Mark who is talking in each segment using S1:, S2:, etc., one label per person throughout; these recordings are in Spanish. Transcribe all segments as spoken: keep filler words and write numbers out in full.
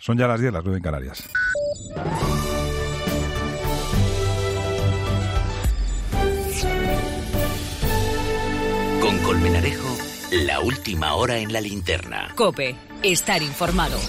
S1: Son ya las diez, las nueve en Canarias.
S2: Con Colmenarejo, la última hora en la linterna.
S3: COPE, estar informado.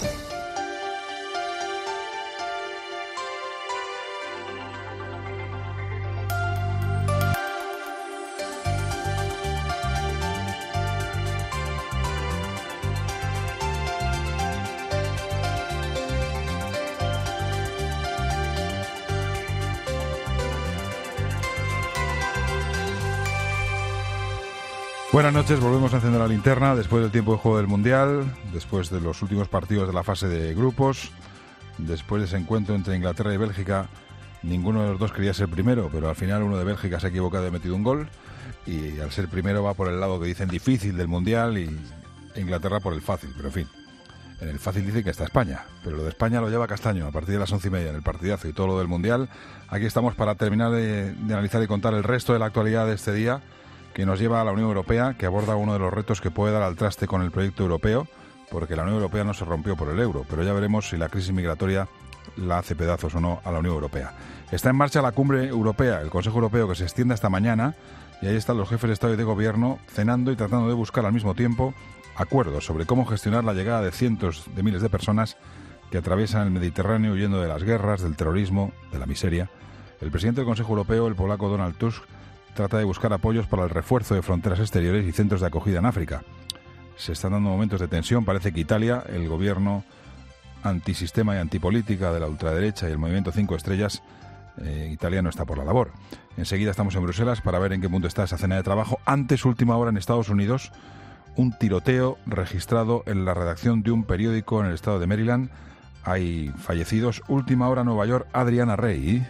S1: Buenas noches, volvemos a encender la linterna después del tiempo de juego del Mundial, después de los últimos partidos de la fase de grupos, después de ese encuentro entre Inglaterra y Bélgica. Ninguno de los dos quería ser primero, pero al final uno de Bélgica se ha equivocado y ha metido un gol, y al ser primero va por el lado que dicen difícil del Mundial y Inglaterra por el fácil, pero en fin. En el fácil dicen que está España, pero lo de España lo lleva Castaño a partir de las once y media en el partidazo y todo lo del Mundial. Aquí estamos para terminar de, de analizar y contar el resto de la actualidad de este día, que nos lleva a la Unión Europea, que aborda uno de los retos que puede dar al traste con el proyecto europeo, porque la Unión Europea no se rompió por el euro, pero ya veremos si la crisis migratoria la hace pedazos o no a la Unión Europea. Está en marcha la cumbre europea, el Consejo Europeo, que se extiende hasta mañana, y ahí están los jefes de Estado y de Gobierno cenando y tratando de buscar al mismo tiempo acuerdos sobre cómo gestionar la llegada de cientos de miles de personas que atraviesan el Mediterráneo huyendo de las guerras, del terrorismo, de la miseria. El presidente del Consejo Europeo, el polaco Donald Tusk, trata de buscar apoyos para el refuerzo de fronteras exteriores y centros de acogida en África. Se están dando momentos de tensión. Parece que Italia, el gobierno antisistema y antipolítica de la ultraderecha y el movimiento Cinco Estrellas, eh, Italia no está por la labor. Enseguida estamos en Bruselas para ver en qué punto está esa cena de trabajo. Antes, última hora en Estados Unidos, un tiroteo registrado en la redacción de un periódico en el estado de Maryland. Hay fallecidos. Última hora, Nueva York, Adriana Rey.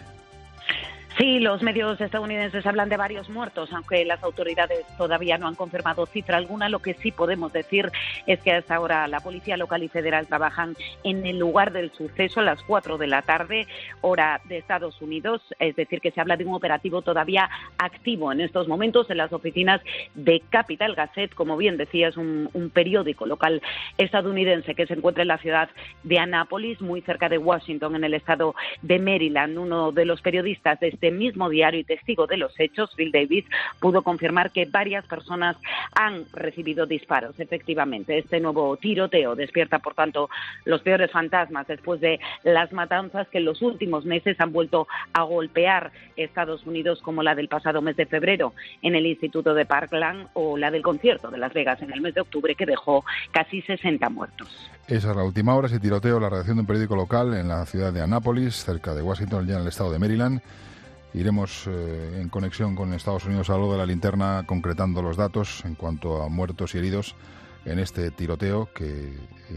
S4: Sí, los medios estadounidenses hablan de varios muertos, aunque las autoridades todavía no han confirmado cifra alguna. Lo que sí podemos decir es que hasta ahora la policía local y federal trabajan en el lugar del suceso a las cuatro de la tarde, hora de Estados Unidos. Es decir, que se habla de un operativo todavía activo en estos momentos en las oficinas de Capital Gazette, como bien decías, un, un periódico local estadounidense que se encuentra en la ciudad de Annapolis, muy cerca de Washington, en el estado de Maryland. Uno de los periodistas de este mismo diario y testigo de los hechos, Bill Davis, pudo confirmar que varias personas han recibido disparos. Efectivamente, este nuevo tiroteo despierta, por tanto, los peores fantasmas después de las matanzas que en los últimos meses han vuelto a golpear Estados Unidos, como la del pasado mes de febrero en el Instituto de Parkland o la del concierto de Las Vegas en el mes de octubre, que dejó casi sesenta muertos.
S1: Esa es la última hora, ese tiroteo, la redacción de un periódico local en la ciudad de Annapolis, cerca de Washington, ya en el estado de Maryland. Iremos eh, en conexión con Estados Unidos a lo de la linterna, concretando los datos en cuanto a muertos y heridos en este tiroteo que eh,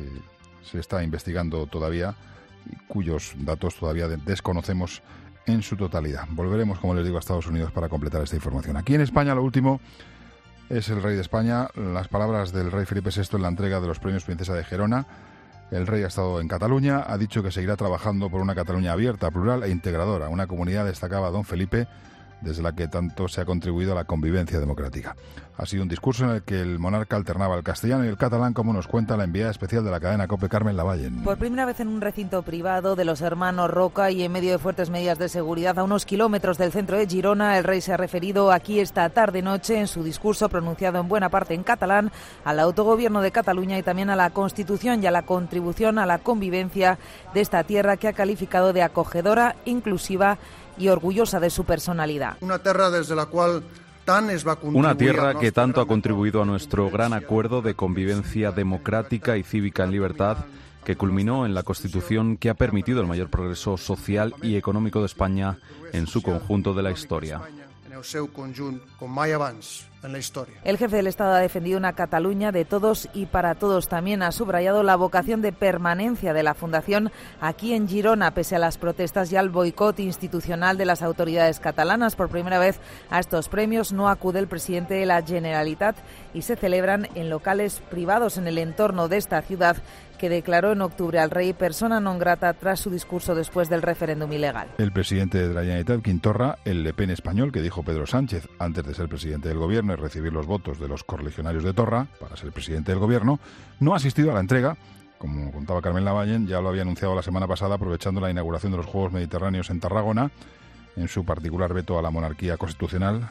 S1: se está investigando todavía y cuyos datos todavía de- desconocemos en su totalidad. Volveremos, como les digo, a Estados Unidos para completar esta información. Aquí en España lo último es el rey de España, las palabras del rey Felipe sexto en la entrega de los premios Princesa de Gerona. El rey ha estado en Cataluña, ha dicho que seguirá trabajando por una Cataluña abierta, plural e integradora, una comunidad, destacaba don Felipe, desde la que tanto se ha contribuido a la convivencia democrática. Ha sido un discurso en el que el monarca alternaba el castellano y el catalán, como nos cuenta la enviada especial de la cadena COPE, Carmen Lavallen.
S5: Por primera vez en un recinto privado de los hermanos Roca y en medio de fuertes medidas de seguridad a unos kilómetros del centro de Girona, el rey se ha referido aquí esta tarde-noche en su discurso pronunciado en buena parte en catalán al autogobierno de Cataluña y también a la Constitución y a la contribución a la convivencia de esta tierra que ha calificado de acogedora, inclusiva y orgullosa de su personalidad.
S6: Una tierra desde la cual tan es va
S7: Una tierra que tanto ha contribuido a nuestro gran acuerdo de convivencia democrática y cívica en libertad, que culminó en la Constitución que ha permitido el mayor progreso social y económico de España en su conjunto de la historia.
S6: en el seu conjunt, com mai abans en la historia.
S5: El jefe del Estado ha defendido una Cataluña de todos y para todos. También ha subrayado la vocación de permanencia de la Fundación aquí en Girona, pese a las protestas y al boicot institucional de las autoridades catalanas. Por primera vez a estos premios no acude el presidente de la Generalitat y se celebran en locales privados en el entorno de esta ciudad, que declaró en octubre al rey persona non grata tras su discurso después del referéndum ilegal.
S1: El presidente de la Generalitat, Quim Torra, el Le Pen español, que dijo Pedro Sánchez antes de ser presidente del gobierno y recibir los votos de los correligionarios de Torra para ser presidente del gobierno, no ha asistido a la entrega, como contaba Carmen Lavallén, ya lo había anunciado la semana pasada aprovechando la inauguración de los Juegos Mediterráneos en Tarragona, en su particular veto a la monarquía constitucional.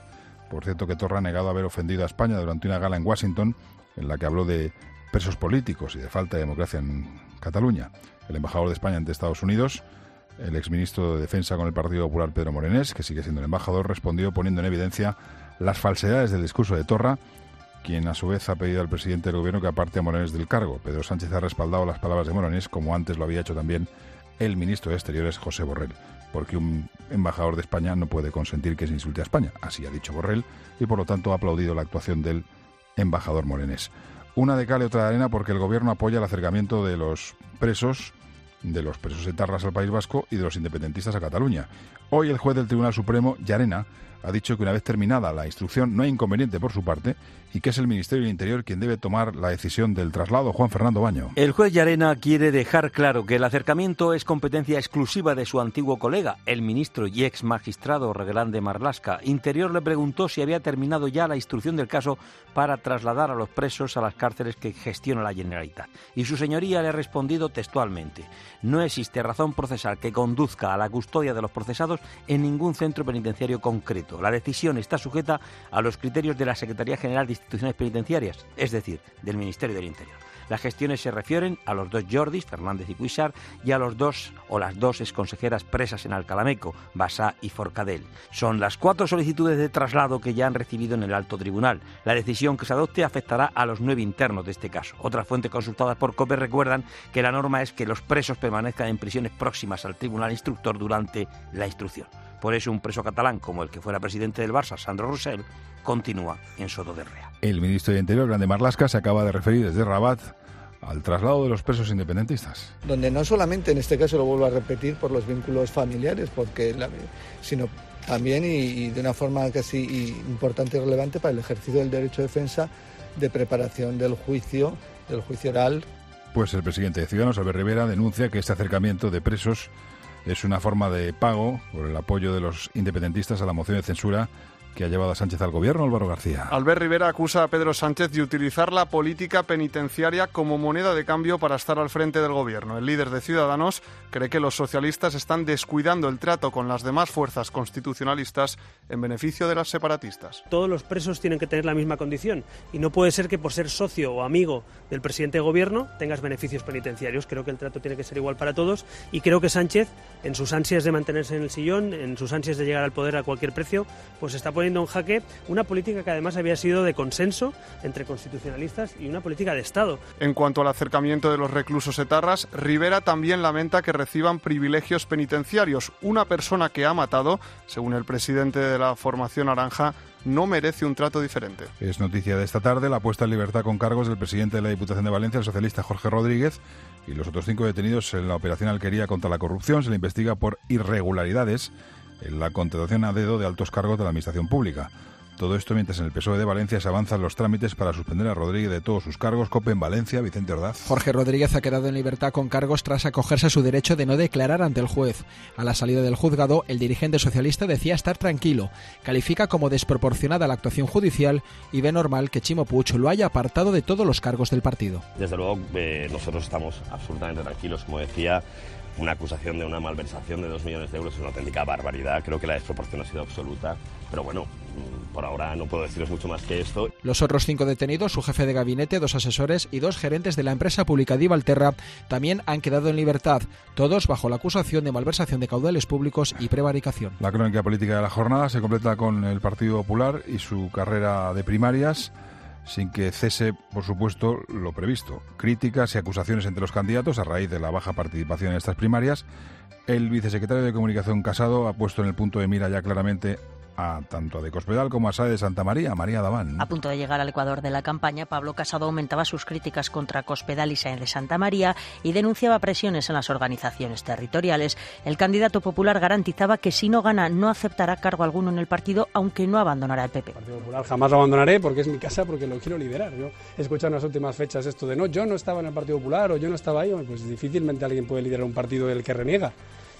S1: Por cierto, que Torra ha negado haber ofendido a España durante una gala en Washington, en la que habló de presos políticos y de falta de democracia en Cataluña. El embajador de España ante Estados Unidos, el exministro de Defensa con el Partido Popular, Pedro Morenés, que sigue siendo el embajador, respondió poniendo en evidencia las falsedades del discurso de Torra, quien a su vez ha pedido al presidente del gobierno que aparte a Morenés del cargo. Pedro Sánchez ha respaldado las palabras de Morenés, como antes lo había hecho también el ministro de Exteriores, José Borrell, porque un embajador de España no puede consentir que se insulte a España. Así ha dicho Borrell, y por lo tanto ha aplaudido la actuación del embajador Morenés. Una de cal y otra de arena, porque el gobierno apoya el acercamiento de los presos, de los presos etarras al País Vasco y de los independentistas a Cataluña. Hoy el juez del Tribunal Supremo, Llarena, ha dicho que una vez terminada la instrucción no hay inconveniente por su parte y que es el Ministerio del Interior quien debe tomar la decisión del traslado. Juan Fernando Baño.
S8: El juez Llarena quiere dejar claro que el acercamiento es competencia exclusiva de su antiguo colega, el ministro y ex magistrado Reguerán de Marlaska. Interior le preguntó si había terminado ya la instrucción del caso para trasladar a los presos a las cárceles que gestiona la Generalitat. Y su señoría le ha respondido textualmente: no existe razón procesal que conduzca a la custodia de los procesados en ningún centro penitenciario concreto. La decisión está sujeta a los criterios de la Secretaría General de Instituciones Penitenciarias, es decir, del Ministerio del Interior. Las gestiones se refieren a los dos Jordis, Fernández y Cuixart, y a los dos o las dos exconsejeras presas en Alcalameco, Bassá y Forcadell. Son las cuatro solicitudes de traslado que ya han recibido en el alto tribunal. La decisión que se adopte afectará a los nueve internos de este caso. Otras fuentes consultadas por COPE recuerdan que la norma es que los presos permanezcan en prisiones próximas al tribunal instructor durante la instrucción. Por eso un preso catalán como el que fuera presidente del Barça, Sandro Rosell, continúa en Soto de Rea.
S1: El ministro de Interior, Grande Marlaska, se acaba de referir desde Rabat al traslado de los presos independentistas.
S9: Donde no solamente, en este caso lo vuelvo a repetir, por los vínculos familiares, porque la, sino también y, y de una forma casi importante y relevante para el ejercicio del derecho de defensa de preparación del juicio, del juicio oral.
S1: Pues el presidente de Ciudadanos, Albert Rivera, denuncia que este acercamiento de presos es una forma de pago por el apoyo de los independentistas a la moción de censura que ha llevado a Sánchez al gobierno. Álvaro García.
S10: Albert Rivera acusa a Pedro Sánchez de utilizar la política penitenciaria como moneda de cambio para estar al frente del gobierno. El líder de Ciudadanos cree que los socialistas están descuidando el trato con las demás fuerzas constitucionalistas en beneficio de las separatistas.
S11: Todos los presos tienen que tener la misma condición y no puede ser que por ser socio o amigo del presidente de gobierno tengas beneficios penitenciarios. Creo que el trato tiene que ser igual para todos y creo que Sánchez, en sus ansias de mantenerse en el sillón, en sus ansias de llegar al poder a cualquier precio, pues está poniendo en jaque una política que además había sido de consenso entre constitucionalistas y una política de Estado.
S10: En cuanto al acercamiento de los reclusos etarras, Rivera también lamenta que reciban privilegios penitenciarios. Una persona que ha matado, según el presidente de la formación naranja, no merece un trato diferente.
S1: Es noticia de esta tarde la puesta en libertad con cargos del presidente de la Diputación de Valencia, el socialista Jorge Rodríguez, y los otros cinco detenidos en la operación Alquería contra la corrupción. Se le investiga por irregularidades en la contratación a dedo de altos cargos de la Administración Pública. Todo esto mientras en el P S O E de Valencia se avanzan los trámites para suspender a Rodríguez de todos sus cargos. COPE en Valencia, Vicente Ordaz.
S12: Jorge Rodríguez ha quedado en libertad con cargos tras acogerse a su derecho de no declarar ante el juez. A la salida del juzgado, el dirigente socialista decía estar tranquilo. Califica como desproporcionada la actuación judicial y ve normal que Chimo Puig lo haya apartado de todos los cargos del partido.
S13: Desde luego, eh, nosotros estamos absolutamente tranquilos. Como decía, una acusación de una malversación de dos millones de euros es una auténtica barbaridad. Creo que la desproporción ha sido absoluta. Pero bueno, por ahora no puedo deciros mucho más que esto.
S12: Los otros cinco detenidos, su jefe de gabinete, dos asesores y dos gerentes de la empresa pública Divalterra, también han quedado en libertad, todos bajo la acusación de malversación de caudales públicos y prevaricación.
S1: La crónica política de la jornada se completa con el Partido Popular y su carrera de primarias, sin que cese, por supuesto, lo previsto. Críticas y acusaciones entre los candidatos a raíz de la baja participación en estas primarias. El vicesecretario de Comunicación, Casado, ha puesto en el punto de mira ya claramente a tanto a de Cospedal como a Saez de Santa María, María Daván.
S14: A punto de llegar al Ecuador de la campaña, Pablo Casado aumentaba sus críticas contra Cospedal y Saez de Santa María y denunciaba presiones en las organizaciones territoriales. El candidato popular garantizaba que si no gana no aceptará cargo alguno en el partido, aunque no abandonará el P P.
S15: El Partido Popular jamás lo abandonaré porque es mi casa, porque lo quiero liderar. Yo he escuchado en las últimas fechas esto de no, yo no estaba en el Partido Popular o yo no estaba ahí, pues difícilmente alguien puede liderar un partido del que reniega.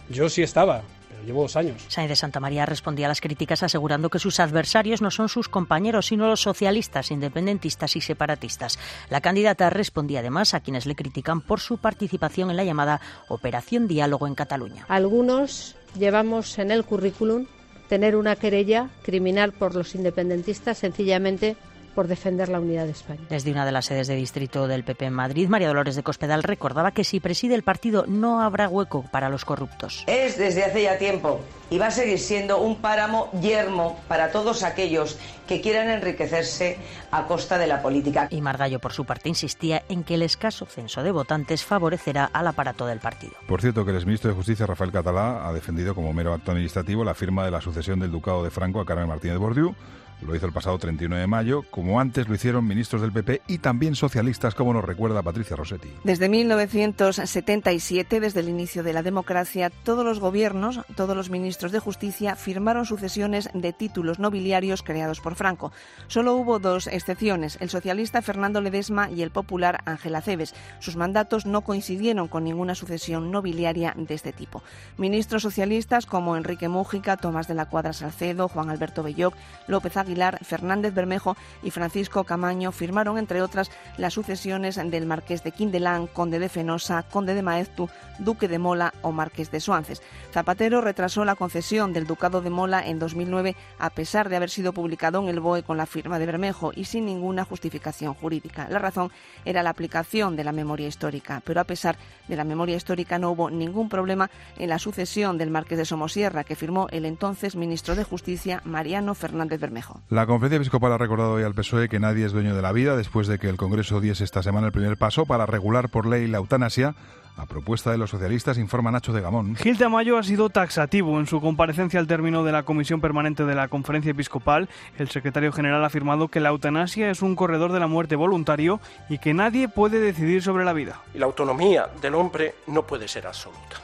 S15: Yo sí estaba, pero llevo dos años.
S14: Sáenz de Santamaría respondía a las críticas asegurando que sus adversarios no son sus compañeros, sino los socialistas, independentistas y separatistas. La candidata respondía además a quienes le critican por su participación en la llamada Operación Diálogo en Cataluña.
S16: Algunos llevamos en el currículum tener una querella criminal por los independentistas sencillamente por defender la unidad de España.
S14: Desde una de las sedes de distrito del P P en Madrid, María Dolores de Cospedal recordaba que si preside el partido no habrá hueco para los corruptos.
S17: Es desde hace ya tiempo y va a seguir siendo un páramo yermo para todos aquellos que quieran enriquecerse a costa de la política.
S14: Y Margallo, por su parte, insistía en que el escaso censo de votantes favorecerá al aparato del partido.
S1: Por cierto, que el exministro de Justicia, Rafael Catalá, ha defendido como mero acto administrativo la firma de la sucesión del Ducado de Franco a Carmen Martínez Bordiú. Lo hizo el pasado treinta y nueve de mayo, como antes lo hicieron ministros del P P y también socialistas, como nos recuerda Patricia Rossetti.
S18: Desde mil novecientos setenta y siete, desde el inicio de la democracia, todos los gobiernos, todos los ministros de Justicia firmaron sucesiones de títulos nobiliarios creados por Franco. Solo hubo dos excepciones, el socialista Fernando Ledesma y el popular Ángel Acebes. Sus mandatos no coincidieron con ninguna sucesión nobiliaria de este tipo. Ministros socialistas como Enrique Mújica, Tomás de la Cuadra Salcedo, Juan Alberto Belloc, López Aguilar, Fernández Bermejo y Francisco Camaño firmaron, entre otras, las sucesiones del Marqués de Quindelán, Conde de Fenosa, Conde de Maeztu, Duque de Mola o Marqués de Suances. Zapatero retrasó la concesión del Ducado de Mola en dos mil nueve, a pesar de haber sido publicado en el B O E con la firma de Bermejo y sin ninguna justificación jurídica. La razón era la aplicación de la memoria histórica, pero a pesar de la memoria histórica no hubo ningún problema en la sucesión del Marqués de Somosierra, que firmó el entonces ministro de Justicia, Mariano Fernández Bermejo.
S1: La Conferencia Episcopal ha recordado hoy al P S O E que nadie es dueño de la vida después de que el Congreso diese esta semana el primer paso para regular por ley la eutanasia. A propuesta de los socialistas, informa Nacho de Gamón.
S19: Gil Tamayo ha sido taxativo en su comparecencia al término de la Comisión Permanente de la Conferencia Episcopal. El secretario general ha afirmado que la eutanasia es un corredor de la muerte voluntario y que nadie puede decidir sobre la vida.
S20: Y la autonomía del hombre no puede ser absoluta.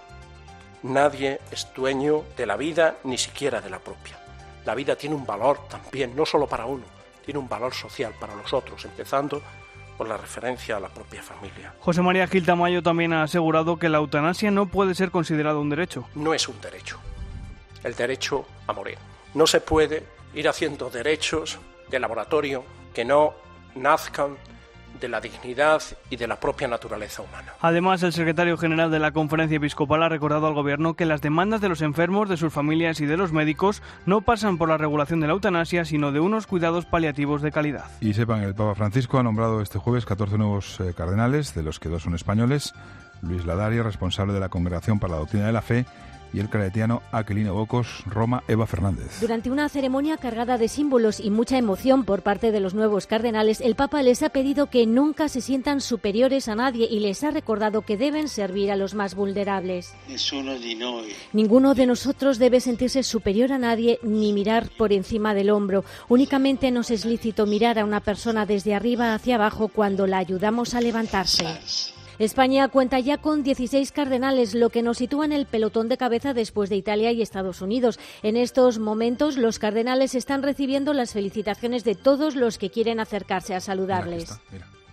S20: Nadie es dueño de la vida, ni siquiera de la propia. La vida tiene un valor también, no solo para uno, tiene un valor social para los otros, empezando por la referencia a la propia familia.
S19: José María Gil Tamayo también ha asegurado que la eutanasia no puede ser considerado un derecho.
S20: No es un derecho, el derecho a morir. No se puede ir haciendo derechos de laboratorio que no nazcan de la dignidad y de la propia naturaleza humana.
S19: Además, el secretario general de la Conferencia Episcopal ha recordado al Gobierno que las demandas de los enfermos, de sus familias y de los médicos no pasan por la regulación de la eutanasia, sino de unos cuidados paliativos de calidad.
S1: Y sepan, el Papa Francisco ha nombrado este jueves catorce nuevos eh, cardenales, de los que dos son españoles: Luis Ladaria, responsable de la Congregación para la Doctrina de la Fe, y el claretiano Aquilino Bocos, Roma Eva Fernández.
S21: Durante una ceremonia cargada de símbolos y mucha emoción por parte de los nuevos cardenales, el Papa les ha pedido que nunca se sientan superiores a nadie y les ha recordado que deben servir a los más vulnerables. Ninguno de nosotros debe sentirse superior a nadie ni mirar por encima del hombro. Únicamente nos es lícito mirar a una persona desde arriba hacia abajo cuando la ayudamos a levantarse. España cuenta ya con dieciséis cardenales, lo que nos sitúa en el pelotón de cabeza después de Italia y Estados Unidos. En estos momentos, los cardenales están recibiendo las felicitaciones de todos los que quieren acercarse a saludarles.
S1: Mira, mira.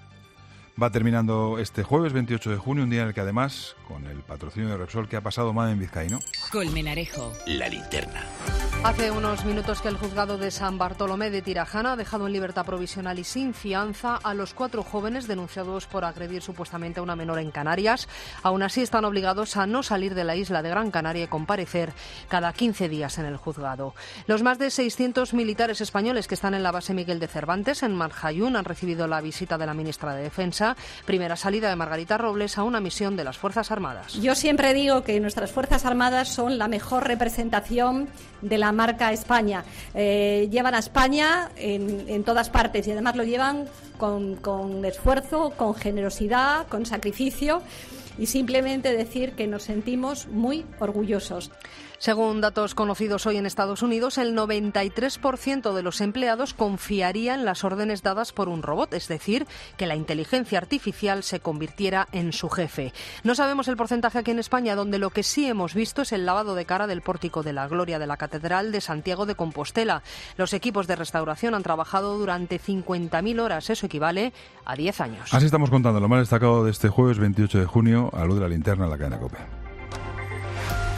S1: Va terminando este jueves veintiocho de junio, un día en el que además, con el patrocinio de Repsol, que ha pasado Mamen Vizcaíno.
S2: Colmenarejo, la linterna.
S22: Hace unos minutos que el juzgado de San Bartolomé de Tirajana ha dejado en libertad provisional y sin fianza a los cuatro jóvenes denunciados por agredir supuestamente a una menor en Canarias. Aún así están obligados a no salir de la isla de Gran Canaria y comparecer cada quince días en el juzgado. Los más de seiscientos militares españoles que están en la base Miguel de Cervantes en Marjayún han recibido la visita de la ministra de Defensa. Primera salida de Margarita Robles a una misión de las Fuerzas Armadas.
S23: Yo siempre digo que nuestras Fuerzas Armadas son la mejor representación de la marca España. Eh, llevan a España en, en todas partes y además lo llevan con, con esfuerzo, con generosidad, con sacrificio, y simplemente decir que nos sentimos muy orgullosos.
S22: Según datos conocidos hoy en Estados Unidos, el noventa y tres por ciento de los empleados confiaría en las órdenes dadas por un robot, es decir, que la inteligencia artificial se convirtiera en su jefe. No sabemos el porcentaje aquí en España, donde lo que sí hemos visto es el lavado de cara del pórtico de la Gloria de la Catedral de Santiago de Compostela. Los equipos de restauración han trabajado durante cincuenta mil horas, eso equivale a diez años.
S1: Así estamos contando lo más destacado de este jueves veintiocho de junio, a luz de la linterna en la cadena COPE.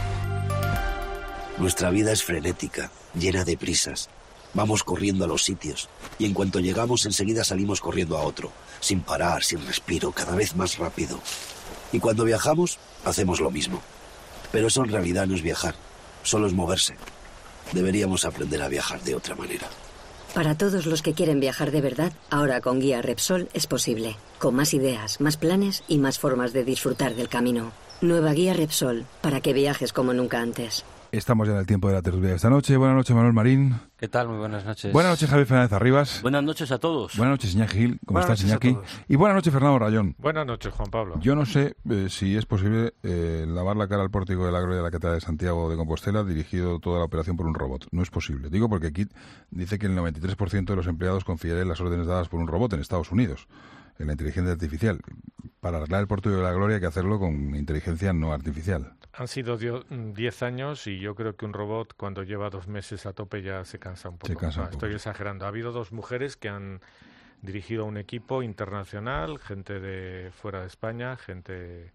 S3: Nuestra vida es frenética, llena de prisas. Vamos corriendo a los sitios y en cuanto llegamos enseguida salimos corriendo a otro, sin parar, sin respiro, cada vez más rápido. Y cuando viajamos, hacemos lo mismo. Pero eso en realidad no es viajar, solo es moverse. Deberíamos aprender a viajar de otra manera.
S4: Para todos los que quieren viajar de verdad, ahora con Guía Repsol es posible. Con más ideas, más planes y más formas de disfrutar del camino. Nueva Guía Repsol, para que viajes como nunca antes.
S1: Estamos ya en el tiempo de la tertulia de esta noche. Buenas noches, Manuel Marín.
S7: ¿Qué tal? Muy buenas noches.
S1: Buenas noches, Javier Fernández Arribas.
S7: Buenas noches a todos.
S1: Buenas noches, Iñaki Gil. ¿Cómo
S7: Buenas
S1: estás, Iñaki?
S7: noches
S1: Y buenas noches, Fernando Rayón.
S24: Buenas noches, Juan Pablo.
S1: Yo no sé eh, si es posible eh, lavar la cara al pórtico de la Gloria de la Catedral de Santiago de Compostela dirigido toda la operación por un robot. No es posible. Digo porque aquí dice que el noventa y tres por ciento de los empleados confiarían en las órdenes dadas por un robot en Estados Unidos, en la inteligencia artificial. Para arreglar el pórtico de la Gloria hay que hacerlo con inteligencia no artificial.
S24: Han sido diez años y yo creo que un robot cuando lleva dos meses a tope ya se cansa un poco.
S1: Se cansa un
S24: no,
S1: poco.
S24: Estoy exagerando. Ha habido dos mujeres que han dirigido un equipo internacional, gente de fuera de España, gente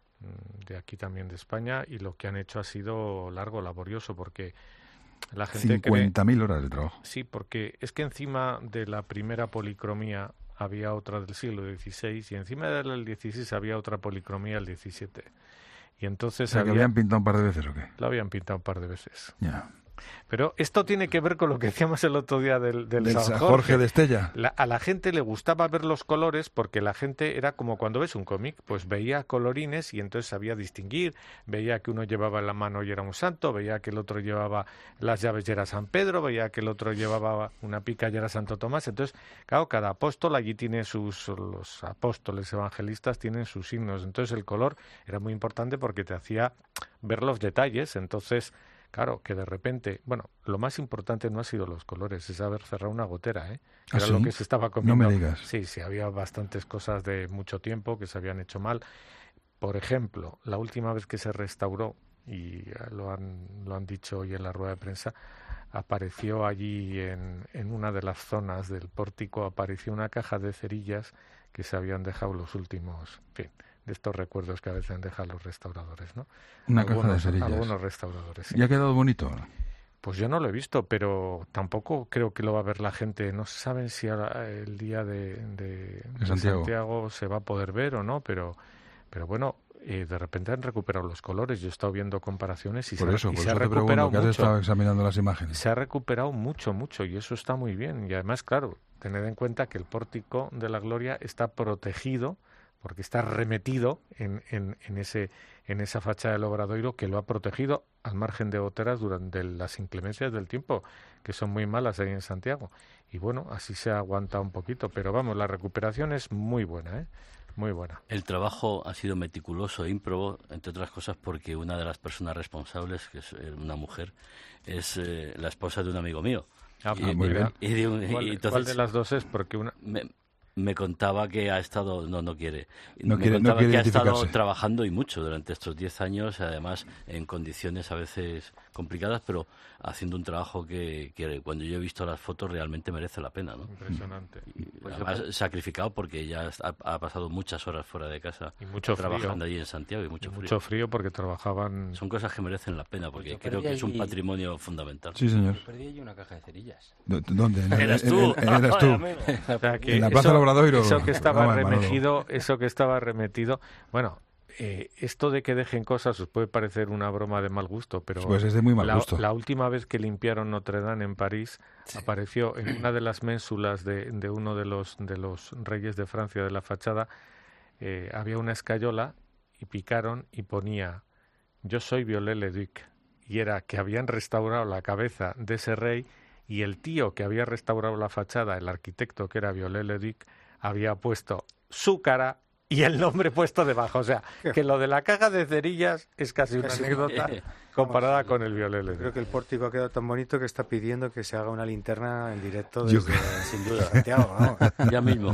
S24: de aquí también de España, y lo que han hecho ha sido largo, laborioso, porque la gente
S1: cincuenta mil horas de trabajo.
S24: Sí, porque es que encima de la primera policromía había otra del siglo dieciséis y encima del dieciséis había otra policromía del diecisiete. Y entonces
S1: O sea,
S24: había...
S1: ¿que habían pintado un par de veces o qué?
S24: Lo habían pintado un par de veces.
S1: Ya.
S24: Pero esto tiene que ver con lo que decíamos el otro día del, del,
S1: Del
S24: San
S1: San
S24: Jorge.
S1: Jorge de Estella.
S24: La, a la gente le gustaba ver los colores porque la gente era como cuando ves un cómic, pues veía colorines y entonces sabía distinguir, veía que uno llevaba en la mano y era un santo, veía que el otro llevaba las llaves y era San Pedro, veía que el otro llevaba una pica y era Santo Tomás. Entonces, claro, cada apóstol allí tiene sus, los apóstoles evangelistas tienen sus signos. Entonces el color era muy importante porque te hacía ver los detalles. Entonces, claro, que de repente, bueno, lo más importante no ha sido los colores, es haber cerrado una gotera, ¿eh? Que
S1: ¿Ah,
S24: era
S1: sí?
S24: lo que se estaba comiendo.
S1: No me digas.
S24: Sí, sí, había bastantes cosas de mucho tiempo que se habían hecho mal. Por ejemplo, la última vez que se restauró, y lo han, lo han dicho hoy en la rueda de prensa, apareció allí en, en una de las zonas del pórtico, apareció una caja de cerillas que se habían dejado los últimos, en fin, de estos recuerdos que a veces han dejado los restauradores, ¿no?
S1: Una
S24: algunos,
S1: caja de cerillas.
S24: Algunos restauradores, sí.
S1: ¿Y ha quedado bonito?
S24: Pues yo no lo he visto, pero tampoco creo que lo va a ver la gente. No saben si ahora el día de, de, de
S1: Santiago.
S24: Santiago se va a poder ver o no, pero, pero bueno, eh, de repente han recuperado los colores. Yo he estado viendo comparaciones y
S1: Por
S24: se,
S1: eso,
S24: y
S1: por
S24: se
S1: eso
S24: ha
S1: te
S24: recuperado
S1: pregunto, que has
S24: mucho.
S1: estado examinando las imágenes.
S24: Se ha recuperado mucho, mucho, y eso está muy bien. Y además, claro, tened en cuenta que el pórtico de la Gloria está protegido porque está remetido en, en, en, ese, en esa fachada del Obradoiro que lo ha protegido al margen de goteras durante las inclemencias del tiempo, que son muy malas ahí en Santiago. Y bueno, así se aguanta un poquito, pero vamos, la recuperación es muy buena, ¿eh? Muy buena.
S7: El trabajo ha sido meticuloso e ímprobo, entre otras cosas porque una de las personas responsables, que es una mujer, es eh, la esposa de un amigo mío.
S24: Ah,
S7: y,
S24: muy
S7: y,
S24: bien.
S7: Y de un,
S24: ¿Cuál,
S7: y entonces,
S24: ¿Cuál de las dos es? Porque una...
S7: Me, me contaba que ha estado, no, no quiere,
S1: no
S7: me
S1: quiere,
S7: contaba
S1: no quiere
S7: que ha estado
S1: identificarse.
S7: trabajando y mucho durante estos diez años, además en condiciones a veces complicadas, pero haciendo un trabajo que, que cuando yo he visto las fotos realmente merece la pena, ¿no?
S24: Impresionante.
S7: Y,
S24: pues
S7: además sacrificado porque ya ha, ha pasado muchas horas fuera de casa
S24: y mucho
S7: trabajando
S24: frío.
S7: allí en Santiago y mucho
S24: y
S7: frío.
S24: mucho frío porque trabajaban.
S7: Son cosas que merecen la pena porque
S25: pues
S7: creo que es un
S25: allí...
S7: patrimonio fundamental.
S1: Sí, señor.
S25: Yo perdí allí una caja de cerillas.
S1: ¿Dónde?
S7: ¿Eras tú?
S1: ¿Eras tú?
S24: O sea, que
S1: en la Plaza del Obradoiro.
S24: Eso que estaba
S1: Vamos,
S24: remetido, eso que estaba remetido, bueno, eh, esto de que dejen cosas os puede parecer una broma de mal gusto, pero
S1: pues es de muy mal
S24: la,
S1: gusto.
S24: la última vez que limpiaron Notre Dame en París sí. apareció en una de las ménsulas de, de uno de los de los reyes de Francia de la fachada, eh, había una escayola y picaron y ponía yo soy Viollet-le-Duc, y era que habían restaurado la cabeza de ese rey y el tío que había restaurado la fachada, el arquitecto que era Viollet-le-Duc, había puesto su cara y el nombre puesto debajo. O sea, que lo de la caja de cerillas es casi una
S25: Casi.
S24: anécdota comparada con el Viollet-le-Duc.
S25: Creo que el pórtico ha quedado tan bonito que está pidiendo que se haga una linterna en directo
S1: Yo
S25: desde,
S1: creo-
S25: sin duda, Santiago, ¿no?
S7: Ya mismo.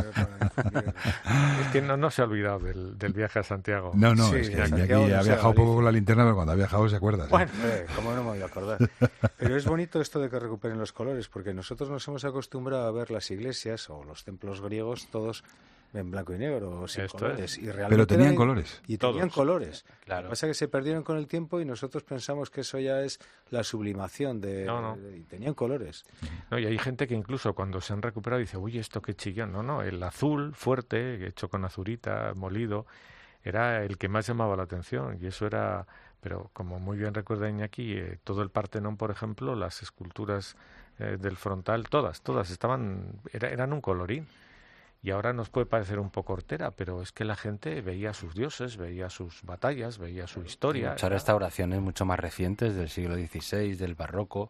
S24: Es que no, no se ha olvidado del, del viaje a Santiago.
S1: No, no,
S25: Sí,
S1: es que
S25: de
S1: Iñaki
S25: Santiago no
S1: ha
S25: sé,
S1: viajado
S25: Galicia.
S1: poco con la linterna, pero cuando ha viajado se acuerda. ¿sí?
S25: Bueno, eh, ¿cómo no me voy a acordar? Pero es bonito esto de que recuperen los colores, porque nosotros nos hemos acostumbrado a ver las iglesias o los templos griegos todos en blanco y negro o sin
S24: Esto
S25: colores.
S24: es.
S25: Y realmente
S1: Pero tenían
S25: eran-
S1: colores.
S25: Y tenían
S24: Todos.
S25: colores.
S24: Claro.
S25: Lo que pasa es que se perdieron con el tiempo y nosotros pensamos que eso ya es la sublimación de...
S24: No, no.
S25: de- y tenían colores.
S24: No, y hay gente que incluso cuando se han recuperado dice, uy, esto qué chillón. No, no, el azul fuerte, hecho con azurita, molido, era el que más llamaba la atención. Y eso era, pero como muy bien recuerda Iñaki, eh, todo el Partenón, por ejemplo, las esculturas eh, del frontal, todas, todas estaban, era, eran un colorín. Y ahora nos puede parecer un poco hortera, pero es que la gente veía a sus dioses, veía sus batallas, veía su historia.
S5: Muchas restauraciones mucho más recientes del siglo dieciséis, del barroco,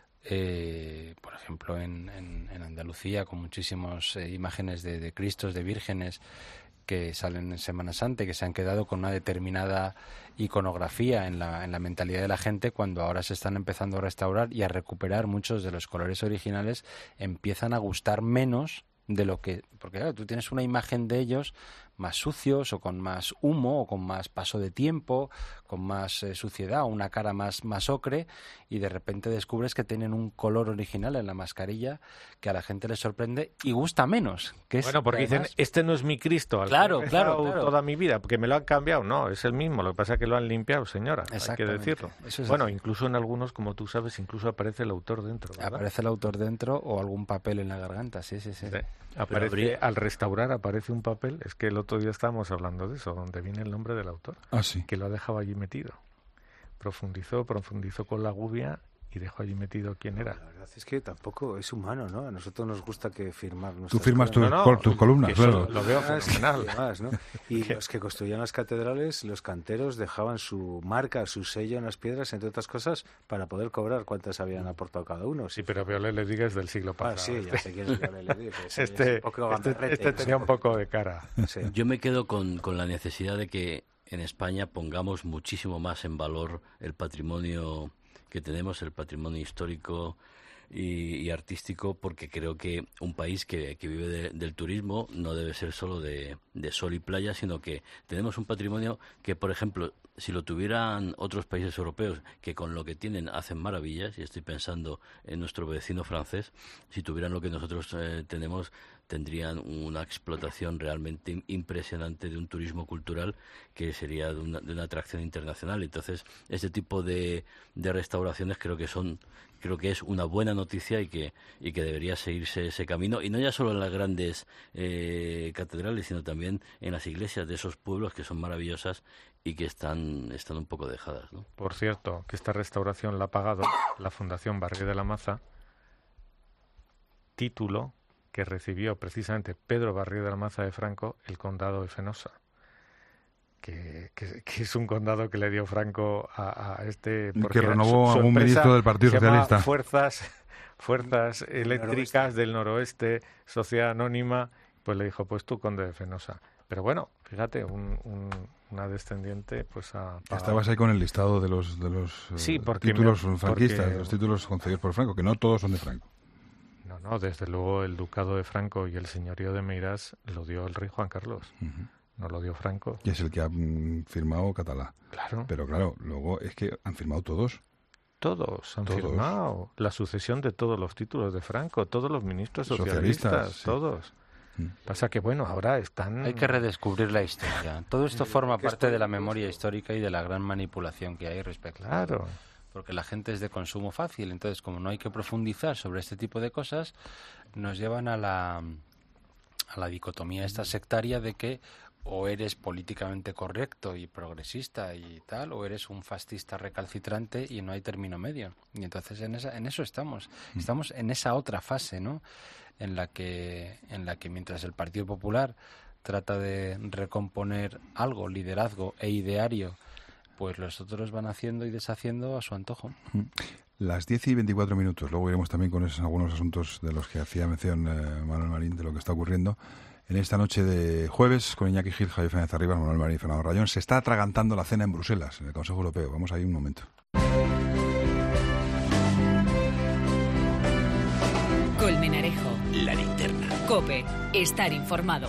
S5: eh, por ejemplo en, en, en Andalucía, con muchísimas eh, imágenes de, de Cristos, de vírgenes que salen en Semana Santa, que se han quedado con una determinada iconografía en la, en la mentalidad de la gente, cuando ahora se están empezando a restaurar y a recuperar muchos de los colores originales, empiezan a gustar menos de lo que, porque claro, tú tienes una imagen de ellos más sucios o con más humo o con más paso de tiempo, con más eh, suciedad, una cara más, más ocre, y de repente descubres que tienen un color original en la mascarilla que a la gente le sorprende y gusta menos. Que es,
S24: Bueno, porque
S5: además,
S24: dicen, este no es mi Cristo, al
S5: Claro,
S24: que he
S5: claro,
S24: rezado
S5: claro.
S24: toda mi vida, porque me lo han cambiado. No, es el mismo, lo que pasa es que lo han limpiado, señora, hay que
S5: Exactamente.
S24: decirlo.
S5: Eso es
S24: Bueno,
S5: así.
S24: incluso en algunos, como tú sabes, incluso aparece el autor dentro, ¿verdad?
S5: aparece el autor dentro o algún papel en la garganta, sí, sí, sí.
S24: Sí. Aparece,
S7: habría-
S24: al restaurar aparece un papel, es que el otro día estábamos hablando de eso, donde viene el nombre del autor,
S1: Ah, sí.
S24: que lo ha dejado allí metido. Profundizó, profundizó con la gubia y dejó allí metido quién era.
S25: La verdad es que tampoco es humano, ¿no? A nosotros nos gusta que firmar
S1: Tú
S25: nuestras
S1: firmas
S25: cosas.
S1: tus, col- tus columnas,
S24: eso
S1: claro.
S24: lo veo
S25: Ah, sí,
S24: fenomenal.
S25: y demás, ¿no? Y los que construían las catedrales, los canteros dejaban su marca, su sello en las piedras, entre otras cosas, para poder cobrar cuántas habían aportado cada uno.
S24: Sí, pero Viollet le digas del siglo
S25: Ah,
S24: pasado.
S25: sí, ya sé quién es Viollet le digo, que ese es
S24: Este,
S25: un poco
S24: este,
S25: gamberrete,
S24: este
S25: ese
S24: tenía un poco de cara.
S25: Sí.
S7: Yo me quedo con, con la necesidad de que en España pongamos muchísimo más en valor el patrimonio que tenemos, el patrimonio histórico y, y artístico, porque creo que un país que, que vive de- del turismo no debe ser solo de, de sol y playa, sino que tenemos un patrimonio que, por ejemplo, si lo tuvieran otros países europeos, que con lo que tienen hacen maravillas, y estoy pensando en nuestro vecino francés, si tuvieran lo que nosotros eh, tenemos, tendrían una explotación realmente im- impresionante de un turismo cultural que sería de una, de una atracción internacional. Entonces, este tipo de, de restauraciones creo que son creo que es una buena noticia y que y que debería seguirse ese camino, y no ya solo en las grandes eh, catedrales, sino también en las iglesias de esos pueblos que son maravillosas y que están están un poco dejadas, ¿no?
S24: Por cierto, que esta restauración la ha pagado la Fundación Barrio de la Maza, título que recibió precisamente Pedro Barrio de la Maza de Franco, el condado de Fenosa, que, que, que es un condado que le dio Franco a, a este...
S1: Que renovó a un
S24: empresa
S1: ministro del Partido
S24: se llama
S1: Socialista.
S24: Fuerzas, Fuerzas Eléctricas del Noroeste, Sociedad Anónima, pues le dijo, pues tú, conde de Fenosa. Pero bueno, fíjate, un, un, una descendiente pues ha pagado.
S1: Estabas ahí con el listado de los, de los eh,
S24: Sí, porque
S1: títulos
S24: me-
S1: franquistas,
S24: porque-
S1: los títulos concedidos por Franco, que no todos son de Franco.
S24: No, no, desde luego el ducado de Franco y el señorío de Meirás lo dio el rey Juan Carlos,
S1: Ujú.
S24: no lo dio Franco.
S1: Y es el que ha mm, firmado Catalá.
S24: Claro.
S1: Pero claro, luego es que han firmado todos.
S24: Todos han
S1: Todos.
S24: firmado la sucesión de todos los títulos de Franco, todos los ministros
S1: Socialistas,
S24: socialistas,
S1: sí.
S24: todos. Pasa que, bueno, ahora están...
S5: Hay que redescubrir la historia. Todo esto
S24: Eh,
S5: forma
S24: que
S5: parte
S24: esto-
S5: de la memoria histórica y de la gran manipulación que hay respecto a
S24: Claro.
S5: todo. Porque la gente es de consumo fácil, entonces como no hay que profundizar sobre este tipo de cosas, nos llevan a la, a la dicotomía esta sectaria de que o eres políticamente correcto y progresista y tal, o eres un fascista recalcitrante y no hay término medio. Y entonces en esa, en eso estamos. Estamos en esa otra fase, ¿no? En la que, en la que mientras el Partido Popular trata de recomponer algo, liderazgo e ideario, pues los otros van haciendo y deshaciendo a su antojo.
S1: Las diez y veinticuatro minutos. Luego iremos también con esos, algunos asuntos de los que hacía mención eh, Manuel Marín, de lo que está ocurriendo en esta noche de jueves con Iñaki Gil, Javier Fernández Arribas, Manuel Marín y Fernando Rayón. Se está atragantando la cena en Bruselas, en el Consejo Europeo. Vamos ahí un momento.
S6: Colmenarejo.
S2: La linterna.
S6: Cope. Estar informado.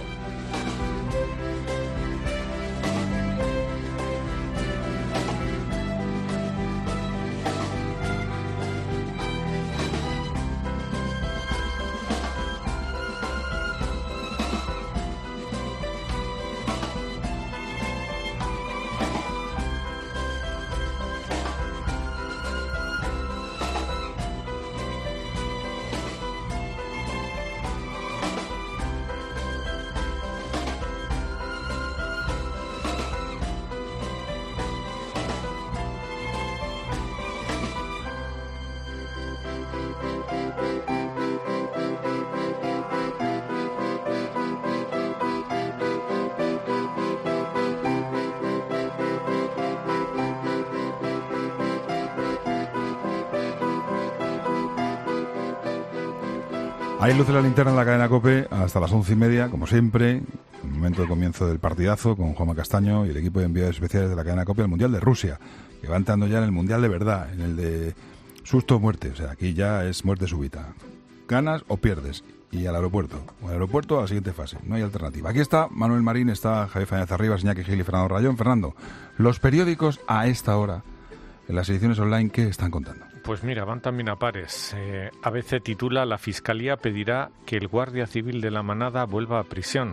S1: Hay luz en la linterna en la cadena COPE hasta las once y media, como siempre, el momento de comienzo del partidazo con Juanma Castaño y el equipo de enviados especiales de la cadena COPE al Mundial de Rusia, que va entrando ya en el Mundial de verdad, en el de susto o muerte. O sea, aquí ya es muerte súbita. Ganas o pierdes. Y al aeropuerto. O al aeropuerto a la siguiente fase. No hay alternativa. Aquí está Manuel Marín, está Javier Fernández Arribas, Iñaki Gil y Fernando Rayón. Fernando, los periódicos a esta hora, en las ediciones online, ¿qué están contando?
S24: Pues mira, van también a pares. Eh, A B C titula: La Fiscalía pedirá que el guardia civil de la manada vuelva a prisión.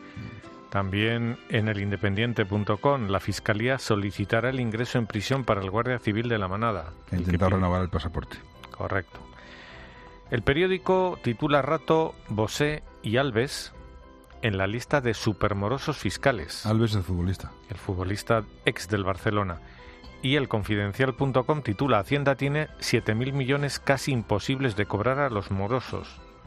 S24: También en el independiente punto com, la Fiscalía solicitará el ingreso en prisión para el guardia civil de la manada.
S1: Que ha intentado renovar el pasaporte.
S24: Correcto. El periódico titula Rato, Bosé y Alves en la lista de supermorosos fiscales.
S1: Alves, el futbolista.
S24: El futbolista ex del Barcelona. Y el confidencial punto com titula: Hacienda tiene siete mil millones casi imposibles de cobrar a los morosos.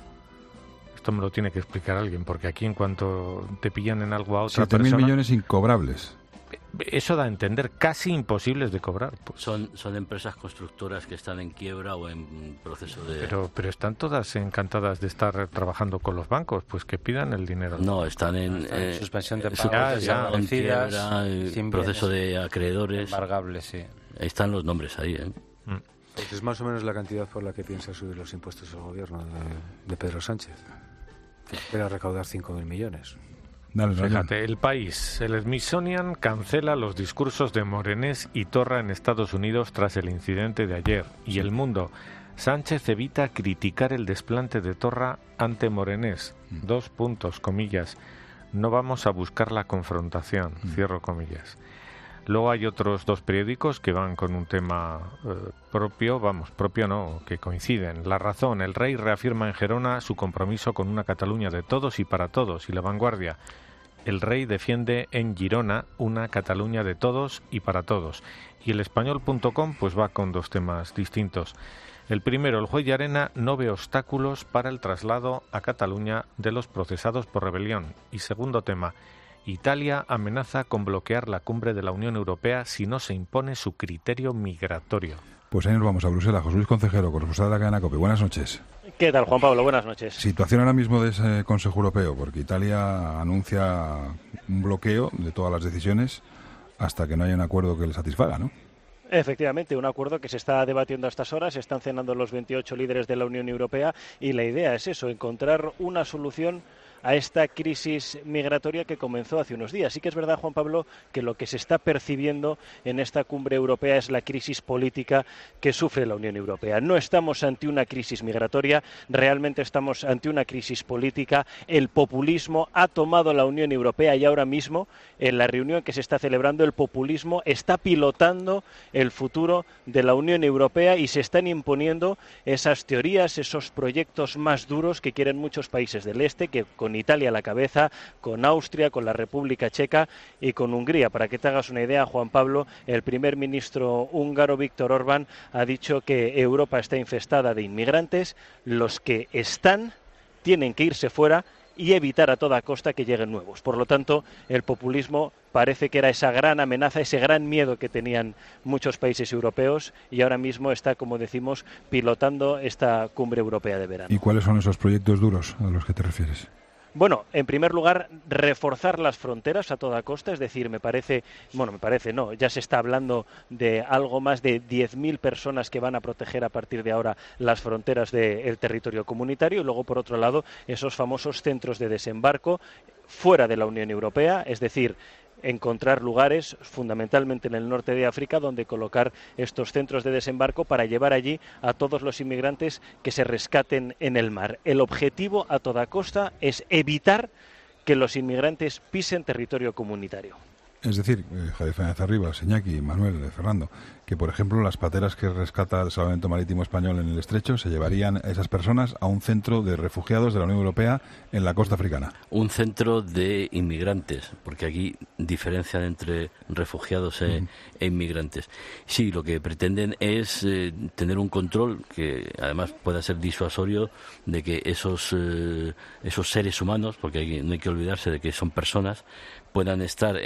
S24: Esto me lo tiene que explicar alguien, porque aquí en cuanto te pillan en algo a otra persona...
S1: siete mil millones incobrables.
S24: Eso da a entender casi imposibles de cobrar. Pues.
S7: Son, son empresas constructoras que están en quiebra o en proceso de...
S24: Pero, pero están todas encantadas de estar trabajando con los bancos, pues que pidan el dinero.
S7: No, están en,
S5: están en
S7: eh,
S5: suspensión de
S24: pagos,
S5: pagos,
S24: ya,
S7: en quiebra, en proceso de acreedores.
S5: Embargables, sí.
S7: Ahí están los nombres ahí, ¿eh?
S24: Mm.
S25: Pues es más o menos la cantidad por la que piensa subir los impuestos el gobierno de, de Pedro Sánchez. Que espera recaudar cinco mil millones.
S1: Dale,
S24: Fíjate, El País. El Smithsonian cancela los discursos de Morenés y Torra en Estados Unidos tras el incidente de ayer. Y El Mundo. Sánchez evita criticar el desplante de Torra ante Morenés. Mm. Dos puntos, comillas. No vamos a buscar la confrontación. Mm. Cierro comillas. Luego hay otros dos periódicos que van con un tema eh, propio, vamos, propio no, que coinciden. La Razón, el Rey reafirma en Gerona su compromiso con una Cataluña de todos y para todos. Y La Vanguardia, el Rey defiende en Girona una Cataluña de todos y para todos. Y el Español punto com pues va con dos temas distintos. El primero, el juez Llarena no ve obstáculos para el traslado a Cataluña de los procesados por rebelión. Y segundo tema, Italia amenaza con bloquear la cumbre de la Unión Europea si no se impone su criterio migratorio.
S1: Pues ahí nos vamos a Bruselas. José Luis Concejero, corresponsal de la cadena COPE. Buenas noches.
S8: ¿Qué tal, Juan Pablo? Buenas noches.
S1: Situación ahora mismo de ese Consejo Europeo, porque Italia anuncia un bloqueo de todas las decisiones hasta que no haya un acuerdo que le satisfaga, ¿no?
S8: Efectivamente, un acuerdo que se está debatiendo a estas horas. Están cenando los veintiocho líderes de la Unión Europea y la idea es eso, encontrar una solución a esta crisis migratoria que comenzó hace unos días. Sí que es verdad, Juan Pablo, que lo que se está percibiendo en esta cumbre europea es la crisis política que sufre la Unión Europea. No estamos ante una crisis migratoria, realmente estamos ante una crisis política. El populismo ha tomado la Unión Europea y ahora mismo, en la reunión que se está celebrando, el populismo está pilotando el futuro de la Unión Europea y se están imponiendo esas teorías, esos proyectos más duros que quieren muchos países del este, que con Italia a la cabeza, con Austria, con la República Checa y con Hungría. Para que te hagas una idea, Juan Pablo, el primer ministro húngaro, Viktor Orbán, ha dicho que Europa está infestada de inmigrantes, los que están tienen que irse fuera y evitar a toda costa que lleguen nuevos. Por lo tanto, el populismo parece que era esa gran amenaza, ese gran miedo que tenían muchos países europeos y ahora mismo está, como decimos, pilotando esta cumbre europea de verano.
S1: ¿Y cuáles son esos proyectos duros a los que te refieres?
S8: Bueno, en primer lugar, reforzar las fronteras a toda costa, es decir, me parece, bueno, me parece, no, ya se está hablando de algo más de diez mil personas que van a proteger a partir de ahora las fronteras del territorio comunitario y luego, por otro lado, esos famosos centros de desembarco fuera de la Unión Europea, es decir, encontrar lugares, fundamentalmente en el norte de África, donde colocar estos centros de desembarco para llevar allí a todos los inmigrantes que se rescaten en el mar. El objetivo a toda costa es evitar que los inmigrantes pisen territorio comunitario.
S1: Es decir, eh, Javier Fernández Arribas, Iñaki, Manuel, eh, Fernando, que por ejemplo las pateras que rescata el Salvamento Marítimo Español en el Estrecho se llevarían a esas personas a un centro de refugiados de la Unión Europea en la costa africana.
S7: Un centro de inmigrantes, porque aquí diferencian entre refugiados e, uh-huh. e inmigrantes. Sí, lo que pretenden es eh, tener un control que además pueda ser disuasorio de que esos, eh, esos seres humanos, porque hay, no hay que olvidarse de que son personas, puedan estar en un centro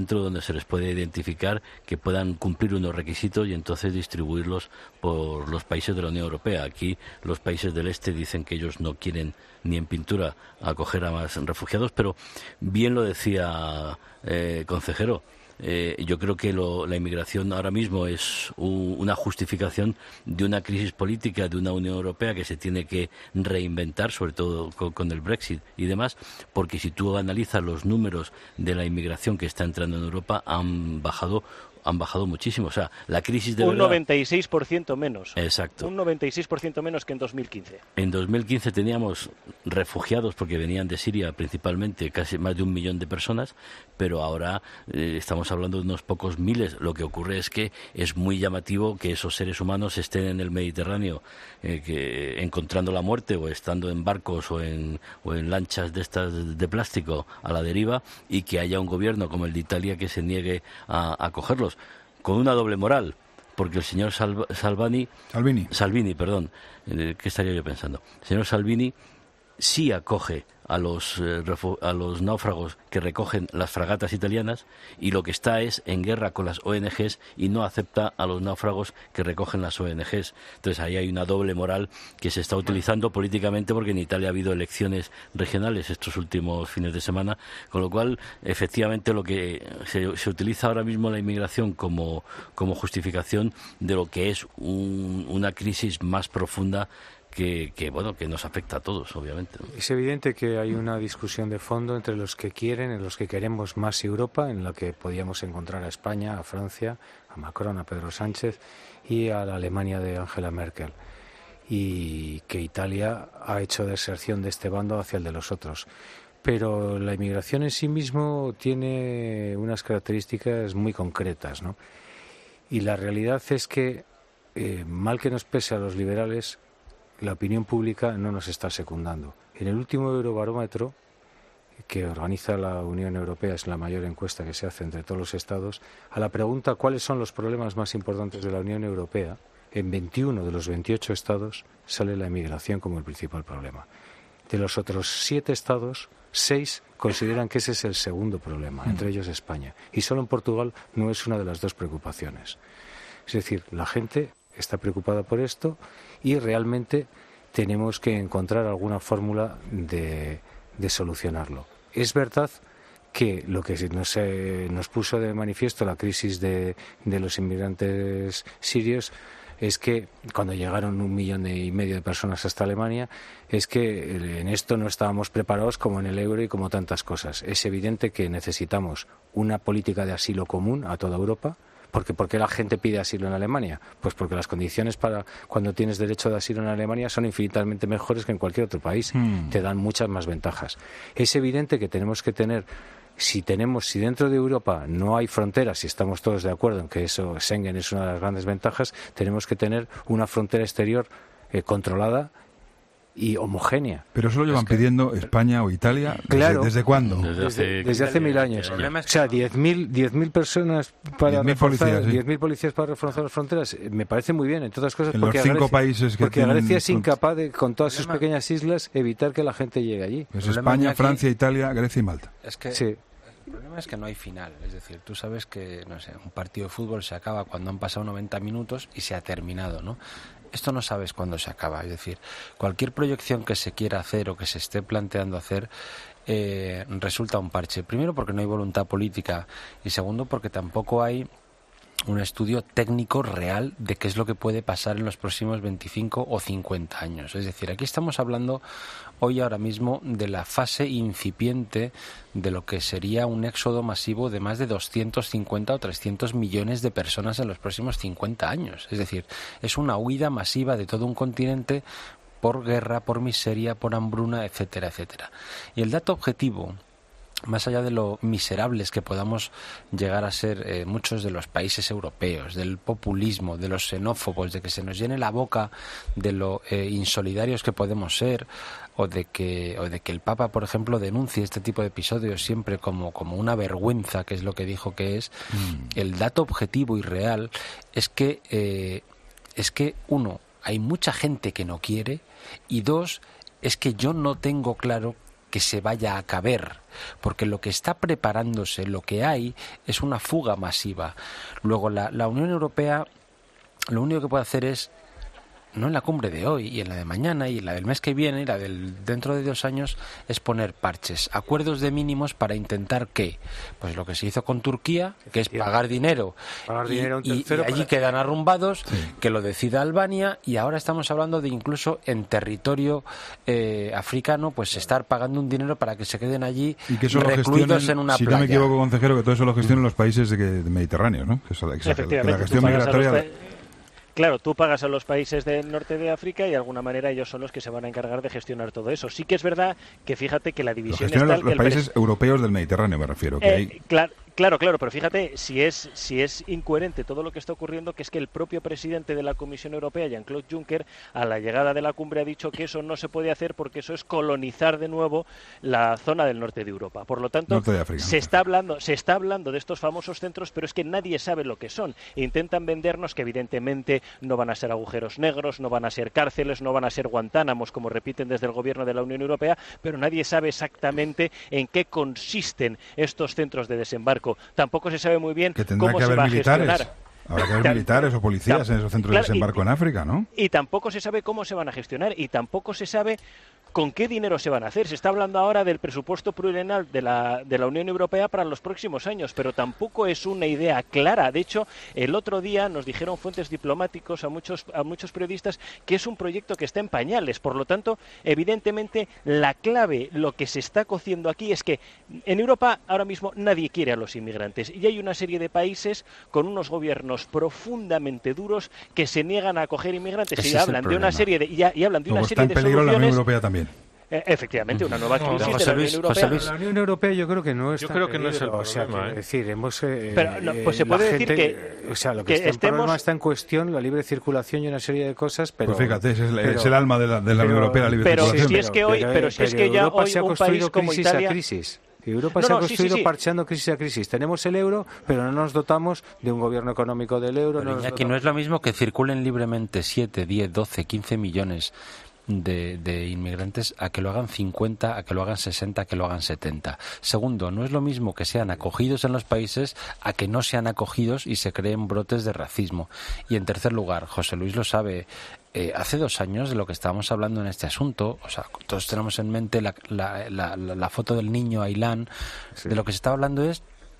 S7: centro donde se les puede identificar, que puedan cumplir unos requisitos y entonces distribuirlos por los países de la Unión Europea. Aquí los países del este dicen que ellos no quieren ni en pintura acoger a más refugiados, pero bien lo decía eh, consejero. Eh, yo creo que lo, la inmigración ahora mismo es un, una justificación de una crisis política de una Unión Europea que se tiene que reinventar, sobre todo con, con el Brexit y demás, porque si tú analizas los números de la inmigración que está entrando en Europa, han bajado han bajado muchísimo. O sea, la crisis de
S8: un
S7: verdad...
S8: noventa y seis por ciento menos.
S7: Exacto.
S8: Un noventa y seis por ciento menos que en dos mil quince.
S7: En dos mil quince teníamos refugiados, porque venían de Siria principalmente, casi más de un millón de personas, pero ahora eh, estamos hablando de unos pocos miles. Lo que ocurre es que es muy llamativo que esos seres humanos estén en el Mediterráneo, eh, que encontrando la muerte, o estando en barcos o en, o en lanchas de estas de plástico a la deriva, y que haya un gobierno como el de Italia que se niegue a acogerlos. Con una doble moral, porque el señor Sal, Salvini,
S1: Salvini,
S7: Salvini, perdón, eh, ¿qué estaría yo pensando? El señor Salvini sí acoge a los eh, a los náufragos que recogen las fragatas italianas, y lo que está es en guerra con las O N Ges y no acepta a los náufragos que recogen las O N Ges. Entonces ahí hay una doble moral que se está utilizando políticamente, porque en Italia ha habido elecciones regionales estos últimos fines de semana, con lo cual efectivamente lo que se, se utiliza ahora mismo la inmigración como, como justificación de lo que es un, una crisis más profunda Que, que bueno que nos afecta a todos, obviamente.
S25: Es evidente que hay una discusión de fondo entre los que quieren, en los que queremos más Europa, en la que podíamos encontrar a España, a Francia, a Macron, a Pedro Sánchez y a la Alemania de Angela Merkel, y que Italia ha hecho deserción de este bando hacia el de los otros. Pero la inmigración en sí mismo tiene unas características muy concretas, ¿no? Y la realidad es que, eh, mal que nos pese a los liberales, la opinión pública no nos está secundando. En el último Eurobarómetro que organiza la Unión Europea, es la mayor encuesta que se hace entre todos los estados, a la pregunta ¿cuáles son los problemas más importantes de la Unión Europea?, en veintiuno de los veintiocho estados sale la inmigración como el principal problema. De los otros siete estados, seis consideran que ese es el segundo problema, entre ellos España. Y solo en Portugal no es una de las dos preocupaciones. Es decir, la gente está preocupada por esto y realmente tenemos que encontrar alguna fórmula de, de solucionarlo. Es verdad que lo que nos, eh, nos puso de manifiesto la crisis de, de los inmigrantes sirios es que cuando llegaron un millón y medio de personas hasta Alemania, es que en esto no estábamos preparados como en el euro y como tantas cosas. Es evidente que necesitamos una política de asilo común a toda Europa. Porque ¿por qué la gente pide asilo en Alemania? Pues porque las condiciones para cuando tienes derecho de asilo en Alemania son infinitamente mejores que en cualquier otro país. Mm. Te dan muchas más ventajas. Es evidente que tenemos que tener, si tenemos, si dentro de Europa no hay fronteras, si estamos todos de acuerdo en que eso, Schengen es una de las grandes ventajas, tenemos que tener una frontera exterior eh, controlada y homogénea.
S1: Pero eso lo llevan es que... pidiendo España o Italia. ¿Desde,
S25: claro,
S1: ¿desde cuándo?
S25: Desde hace, desde, desde hace mil años. O sea, diez mil personas para
S1: diez mil policías, sí.
S25: diez mil policías para reforzar las fronteras. Me parece muy bien, entre otras cosas,
S1: en
S25: porque,
S1: los cinco
S25: Grecia,
S1: países que
S25: porque
S1: tienen...
S25: Grecia es incapaz de, con todas sus pequeñas islas, evitar que la gente llegue allí.
S1: Pues España, aquí... Francia, Italia, Grecia y Malta.
S5: Es que...
S25: Sí.
S5: El problema es que no hay final, es decir, tú sabes que, no sé, un partido de fútbol se acaba cuando han pasado noventa minutos y se ha terminado, ¿no? Esto no sabes cuándo se acaba, es decir, cualquier proyección que se quiera hacer o que se esté planteando hacer eh, resulta un parche. Primero porque no hay voluntad política y segundo porque tampoco hay un estudio técnico real de qué es lo que puede pasar en los próximos veinticinco o cincuenta años. Es decir, aquí estamos hablando hoy ahora mismo de la fase incipiente de lo que sería un éxodo masivo de más de doscientos cincuenta o trescientos millones de personas en los próximos cincuenta años. Es decir, es una huida masiva de todo un continente por guerra, por miseria, por hambruna, etcétera, etcétera. Y el dato objetivo, más allá de lo miserables que podamos llegar a ser eh, muchos de los países europeos, del populismo, de los xenófobos, de que se nos llene la boca de lo eh, insolidarios que podemos ser, o de que o de que el Papa, por ejemplo, denuncie este tipo de episodios siempre como, como una vergüenza, que es lo que dijo que es, mm. el dato objetivo y real es que, eh, es que, uno, hay mucha gente que no quiere, y dos, es que yo no tengo claro que se vaya a caber, porque lo que está preparándose, lo que hay, es una fuga masiva. Luego, la, la Unión Europea lo único que puede hacer es, no en la cumbre de hoy y en la de mañana y en la del mes que viene y la del dentro de dos años, es poner parches, acuerdos de mínimos para intentar que, pues lo que se hizo con Turquía, que es pagar dinero,
S25: pagar
S5: y,
S25: dinero a un
S5: y-
S25: tercero
S5: y allí
S25: para-
S5: quedan arrumbados, que lo decida Albania, y ahora estamos hablando de incluso en territorio eh, africano, pues estar pagando un dinero para que se queden allí
S1: Y que eso lo
S5: recluidos
S1: gestionen,
S5: en una
S1: si
S5: playa.
S1: no me equivoco, consejero, que todo eso lo gestionan los países de que, de Mediterráneo, ¿no? Que, eso- que esa- que
S8: Efectivamente,
S1: la
S8: tú
S1: gestión
S8: pagas a los
S1: migratoria...
S8: pa- Claro, tú pagas a los países del norte de África y de alguna manera ellos son los que se van a encargar de gestionar todo eso. Sí que es verdad que fíjate que la
S1: Lo
S8: división es
S1: gestionan
S8: tal
S1: los,
S8: que
S1: los
S8: el
S1: países
S8: pres-
S1: europeos del Mediterráneo, me refiero. Que
S8: Eh,
S1: hay...
S8: cla- Claro, claro, pero fíjate si es si es incoherente todo lo que está ocurriendo, que es que el propio presidente de la Comisión Europea, Jean-Claude Juncker, a la llegada de la cumbre ha dicho que eso no se puede hacer porque eso es colonizar de nuevo la zona del norte de Europa. Por lo tanto,
S1: Norte de África.
S8: se está hablando se está hablando de estos famosos centros, pero es que nadie sabe lo que son. Intentan vendernos que evidentemente no van a ser agujeros negros, no van a ser cárceles, no van a ser Guantánamos, como repiten desde el gobierno de la Unión Europea, pero nadie sabe exactamente en qué consisten estos centros de desembarco. Tampoco se sabe muy bien
S1: Que tendrá
S8: cómo
S1: que
S8: se
S1: haber
S8: va a
S1: militares.
S8: gestionar.
S1: Habrá que haber
S8: Tam-
S1: militares o policías
S8: tam-
S1: en esos centros
S8: claro,
S1: de desembarco
S8: y-
S1: en África, ¿no?
S8: Y tampoco se sabe cómo se van a gestionar y tampoco se sabe con qué dinero se van a hacer. Se está hablando ahora del presupuesto plurianual de la, de la Unión Europea para los próximos años, pero tampoco es una idea clara. De hecho, el otro día nos dijeron fuentes diplomáticos a muchos, a muchos periodistas que es un proyecto que está en pañales. Por lo tanto, evidentemente, la clave, lo que se está cociendo aquí es que en Europa ahora mismo nadie quiere a los inmigrantes y hay una serie de países con unos gobiernos profundamente duros que se niegan a acoger inmigrantes
S1: Ese
S8: y
S1: es el
S8: hablan de una
S1: problema.
S8: serie de y, y hablan de una
S1: Luego está
S8: serie
S1: en
S8: de
S1: peligro la Unión
S8: soluciones.
S1: Europea también.
S8: Eh, efectivamente, una nueva
S25: No,
S8: crisis
S25: José
S8: de la Unión
S25: Luis,
S8: Europea.
S25: José Luis. La Unión Europea yo creo que no es
S24: Yo
S25: tan
S24: creo que no es el
S25: peligro, o sea,
S24: problema,
S25: quiero
S24: ¿eh?
S25: decir, hemos, eh,
S8: Pero, no, pues se
S25: eh,
S8: puede
S25: la
S8: decir
S25: gente-
S8: que-
S25: o sea, lo que,
S8: que
S25: está, el
S8: estemos-
S25: problema está en cuestión, la libre circulación y una serie de cosas, pero...
S1: Pues fíjate, ese es el,
S25: pero-
S1: es el alma de la, de la Unión
S25: pero-
S1: Europea, la libre
S8: pero
S1: circulación.
S8: si es que hoy- pero si es que ya
S25: Europa
S8: hoy
S25: se ha
S8: un
S25: construido
S8: país como
S25: crisis
S8: Italia-
S25: a crisis. Europa
S8: No,
S25: se ha
S8: no, sí, sí,
S25: construido
S8: sí.
S25: parcheando crisis a crisis. Tenemos el euro, pero no nos dotamos de un gobierno económico del euro.
S5: Pero,
S25: no nos
S5: Iñaki,
S25: dotamos-
S5: no es lo mismo que circulen libremente siete, diez, doce, quince millones de, de inmigrantes a que lo hagan cincuenta, a que lo hagan sesenta, a que lo hagan setenta. Segundo, no es lo mismo que sean acogidos en los países a que no sean acogidos y se creen brotes de racismo. Y en tercer lugar, José Luis lo sabe, eh, hace dos años de lo que estábamos hablando en este asunto, o sea, todos tenemos en mente la, la, la, la, la foto del niño Ailán,
S25: Sí.
S5: de lo que se está hablando es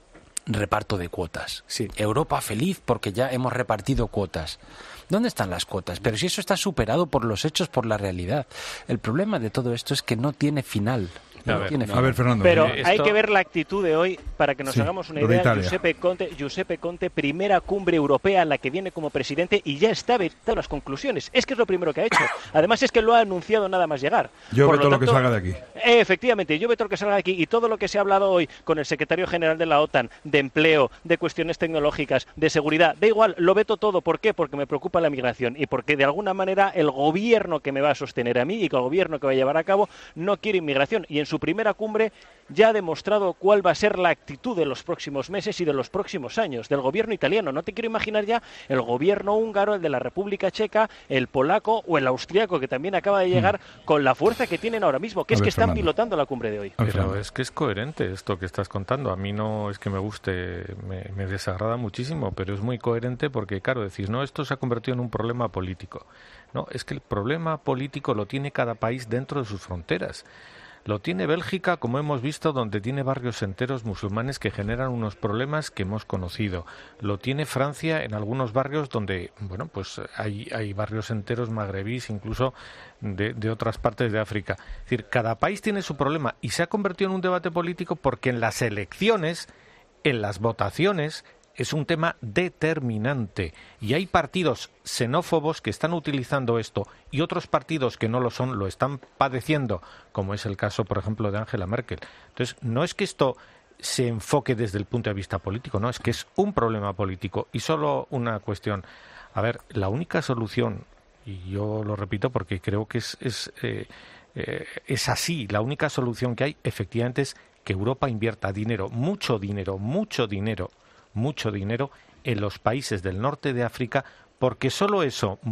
S5: reparto de cuotas.
S25: Sí.
S5: Europa feliz porque ya hemos repartido cuotas. ¿Dónde están las cuotas? Pero si eso está superado por los hechos, por la realidad. El problema de todo esto es que no tiene final. No
S1: A ver,
S5: tiene
S1: a
S5: final.
S1: ver, Fernando.
S8: Pero
S1: eh,
S8: hay
S1: esto-
S8: que ver la actitud de hoy para que nos
S1: Sí,
S8: hagamos una
S1: lo de
S8: idea.
S1: Italia.
S8: Giuseppe Conte, Giuseppe Conte, primera cumbre europea en la que viene como presidente y ya está vetado las conclusiones. Es que es lo primero que ha hecho. Además es que lo ha anunciado nada más llegar.
S1: Yo
S8: Por
S1: veto lo que
S8: tanto,
S1: salga de aquí.
S8: eh, Efectivamente, yo veto lo que salga de aquí y todo lo que se ha hablado hoy con el secretario general de la OTAN, de empleo, de cuestiones tecnológicas, de seguridad, da igual, lo veto todo. ¿Por qué? Porque me preocupa la migración y porque de alguna manera el gobierno que me va a sostener a mí y el gobierno que va a llevar a cabo no quiere inmigración. Y en su primera cumbre ya ha demostrado cuál va a ser la actitud de los próximos meses y de los próximos años del gobierno italiano. No te quiero imaginar ya el gobierno húngaro, el de la República Checa, el polaco o el austriaco que también acaba de llegar con la fuerza que tienen ahora mismo, que
S24: A
S8: es
S24: ver,
S8: que están
S24: Fernando.
S8: pilotando la cumbre de hoy.
S24: Pero es que es coherente esto que estás contando. A mí no es que me guste, me, me desagrada muchísimo, pero es muy coherente porque, claro, decís, no, esto se ha convertido en un problema político. No, es que el problema político lo tiene cada país dentro de sus fronteras. Lo tiene Bélgica, como hemos visto, donde tiene barrios enteros musulmanes que generan unos problemas que hemos conocido. Lo tiene Francia en algunos barrios donde, bueno, pues hay, hay barrios enteros magrebíes, incluso de, de otras partes de África. Es decir, cada país tiene su problema y se ha convertido en un debate político porque en las elecciones, en las votaciones, es un tema determinante y hay partidos xenófobos que están utilizando esto y otros partidos que no lo son lo están padeciendo, como es el caso, por ejemplo, de Angela Merkel. Entonces, no es que esto se enfoque desde el punto de vista político, no, es que es un problema político y solo una cuestión. A ver, la única solución, y yo lo repito porque creo que es, es, eh, eh, es así, la única solución que hay efectivamente es que Europa invierta dinero, mucho dinero, mucho dinero, mucho dinero en los países del norte de África, porque solo eso, mo-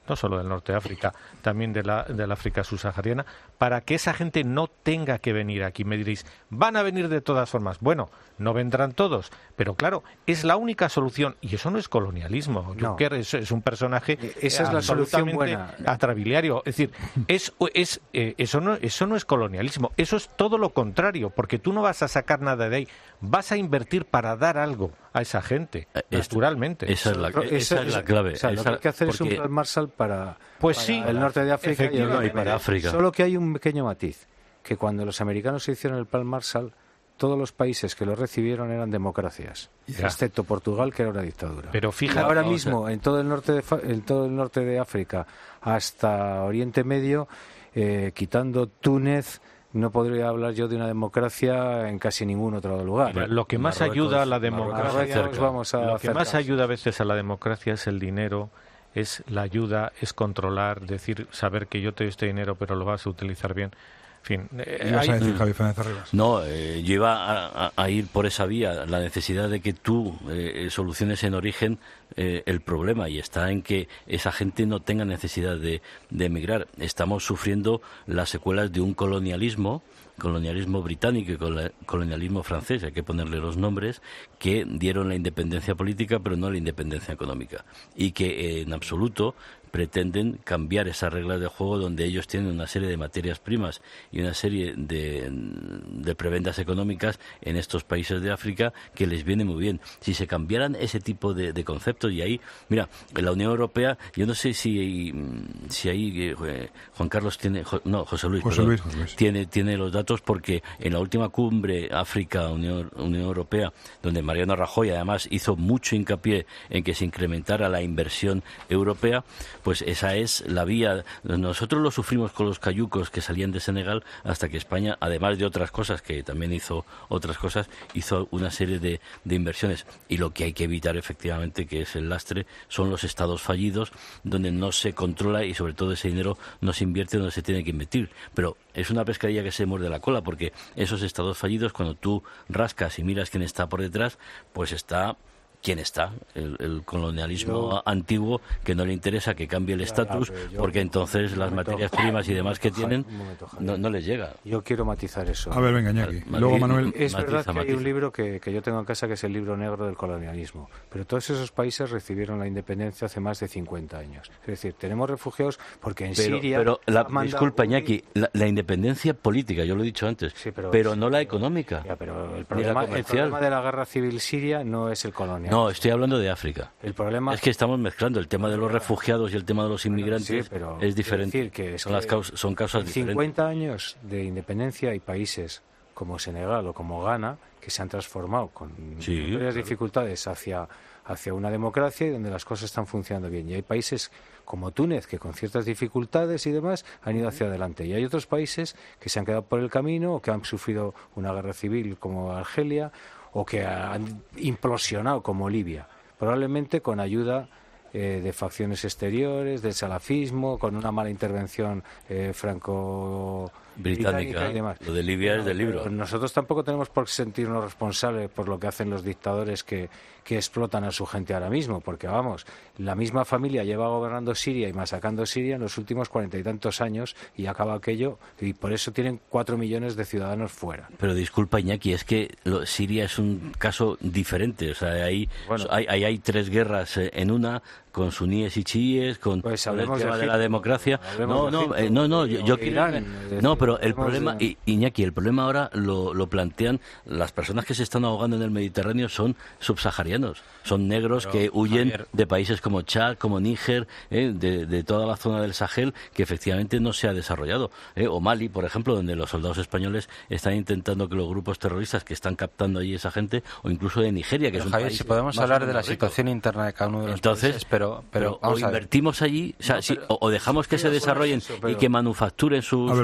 S24: no solo del norte de África, también de la, de la África subsahariana, para que esa gente no tenga que venir aquí. Me diréis, van a venir de todas formas. Bueno, no vendrán todos, pero claro, es la única solución, y eso no es colonialismo.
S25: No.
S24: Juncker es, es un personaje
S25: Esa es la solución buena.
S24: atrabiliario. Es decir, es, es, eh, eso, no, eso no es colonialismo, eso es todo lo contrario, porque tú no vas a sacar nada de ahí, vas a invertir para dar algo a esa gente, naturalmente.
S7: Esa es la, esa es la clave.
S25: O sea,
S7: esa,
S25: lo que hay que hacer
S7: porque...
S25: es un plan Marshall para,
S24: pues
S25: para
S24: sí,
S25: el norte de África y, el,
S7: y para África.
S25: Solo que hay un pequeño matiz, que cuando los americanos hicieron el plan Marshall, todos los países que lo recibieron eran democracias, ya. excepto Portugal, que era una dictadura.
S24: Pero fíjate,
S25: ahora
S24: no,
S25: mismo,
S24: o sea...
S25: en todo el norte de en todo el norte de África hasta Oriente Medio, eh, quitando Túnez, no podría hablar yo de una democracia en casi ningún otro lugar.
S24: Mira, lo que más
S25: Marruecos,
S24: ayuda a la democracia,
S25: Marruecos, vamos a
S24: lo que más
S25: caso.
S24: ayuda a veces a la democracia es el dinero, es la ayuda, es controlar, decir, saber que yo te doy este dinero, pero lo vas a utilizar bien. En fin, eh,
S1: hay... a decir,
S24: mm.
S1: Javi Fernández Arribas?
S7: No, eh, yo iba a, a, a ir por esa vía, la necesidad de que tú eh, soluciones en origen eh, el problema, y está en que esa gente no tenga necesidad de, de emigrar. Estamos sufriendo las secuelas de un colonialismo, colonialismo británico y colonialismo francés, hay que ponerle los nombres, que dieron la independencia política pero no la independencia económica, y que eh, en absoluto pretenden cambiar esas reglas de juego, donde ellos tienen una serie de materias primas y una serie de, de prebendas económicas en estos países de África que les viene muy bien. Si se cambiaran ese tipo de, de conceptos, y ahí, mira, en la Unión Europea, yo no sé si, si ahí eh, Juan Carlos tiene, no, José Luis,
S1: José
S7: perdón,
S1: Luis, José Luis.
S7: Tiene, tiene los datos, porque en la última cumbre África-Unión Unión Europea, donde Mariano Rajoy además hizo mucho hincapié en que se incrementara la inversión europea, pues esa es la vía. Nosotros lo sufrimos con los cayucos que salían de Senegal, hasta que España, además de otras cosas, que también hizo otras cosas, hizo una serie de, de inversiones. Y lo que hay que evitar, efectivamente, que es el lastre, son los estados fallidos, donde no se controla y sobre todo ese dinero no se invierte donde se tiene que invertir. Pero es una pescadilla que se muerde la cola, porque esos estados fallidos, cuando tú rascas y miras quién está por detrás, pues está... ¿Quién está? El, el colonialismo yo, antiguo, que no le interesa que cambie el estatus, porque entonces las materias primas y demás que tienen momento, no, no les llega.
S25: Yo quiero matizar eso.
S1: A ver, venga, Iñaki.
S25: Mal,
S1: Luego, Manuel.
S25: Es
S1: matiza,
S25: verdad que
S1: matiza.
S25: hay un libro que, que yo tengo en casa, que es el libro negro del colonialismo, pero todos esos países recibieron la independencia hace más de cincuenta años. Es decir, tenemos refugiados porque en
S7: pero,
S25: Siria...
S7: Pero, la, disculpa, Iñaki, la, la independencia política, yo lo he dicho antes, sí, pero, pero no la económica.
S25: Ya, pero el problema, el problema de la guerra civil siria no es el colonialismo.
S7: No, estoy hablando de África.
S25: El problema
S7: es que estamos mezclando el tema de los refugiados y el tema de los inmigrantes.
S25: Sí, pero
S7: es diferente.
S25: Decir que es
S7: son,
S25: que
S7: las causas, son causas diferentes.
S25: cincuenta años de independencia hay países como Senegal o como Ghana que se han transformado con
S7: sí,
S25: varias
S7: claro.
S25: dificultades hacia, hacia una democracia y donde las cosas están funcionando bien. Y hay países como Túnez que con ciertas dificultades y demás han ido hacia adelante. Y hay otros países que se han quedado por el camino o que han sufrido una guerra civil como Argelia o que han implosionado como Libia. Probablemente con ayuda eh, de facciones exteriores, del salafismo, con una mala intervención eh, franco
S7: británica
S25: y demás.
S7: Lo de Libia es del libro.
S25: Nosotros tampoco tenemos por qué sentirnos responsables por lo que hacen los dictadores que, que explotan a su gente ahora mismo, porque vamos, la misma familia lleva gobernando Siria y masacrando Siria en los últimos cuarenta y tantos años y acaba aquello, y por eso tienen cuatro millones de ciudadanos fuera.
S7: Pero disculpa, Iñaki, es que lo, Siria es un caso diferente, o sea, ahí bueno, hay, hay, hay tres guerras en una, con suníes y chiíes, con,
S25: pues
S7: con el tema de,
S25: de
S7: la democracia. No, no, de eh, no, no, yo, yo quiero... No, pero el problema, de... Iñaki, el problema ahora lo, lo plantean las personas que se están ahogando en el Mediterráneo son subsaharianos, son negros pero, que huyen Javier... de países como Chad, como Níger, eh, de, de toda la zona del Sahel, que efectivamente no se ha desarrollado. Eh, o Mali, por ejemplo, donde los soldados españoles están intentando que los grupos terroristas que están captando allí esa gente, o incluso de Nigeria, que pero, es un
S5: Javier,
S7: país
S5: si podemos hablar de la
S7: rico.
S5: situación interna de cada uno de los
S7: Entonces,
S5: países, pero, pero,
S7: pero o invertimos allí, o, sea, no, pero, si, o, o dejamos que se desarrollen eso, pero... y que manufacturen sus,
S1: ver,
S7: sus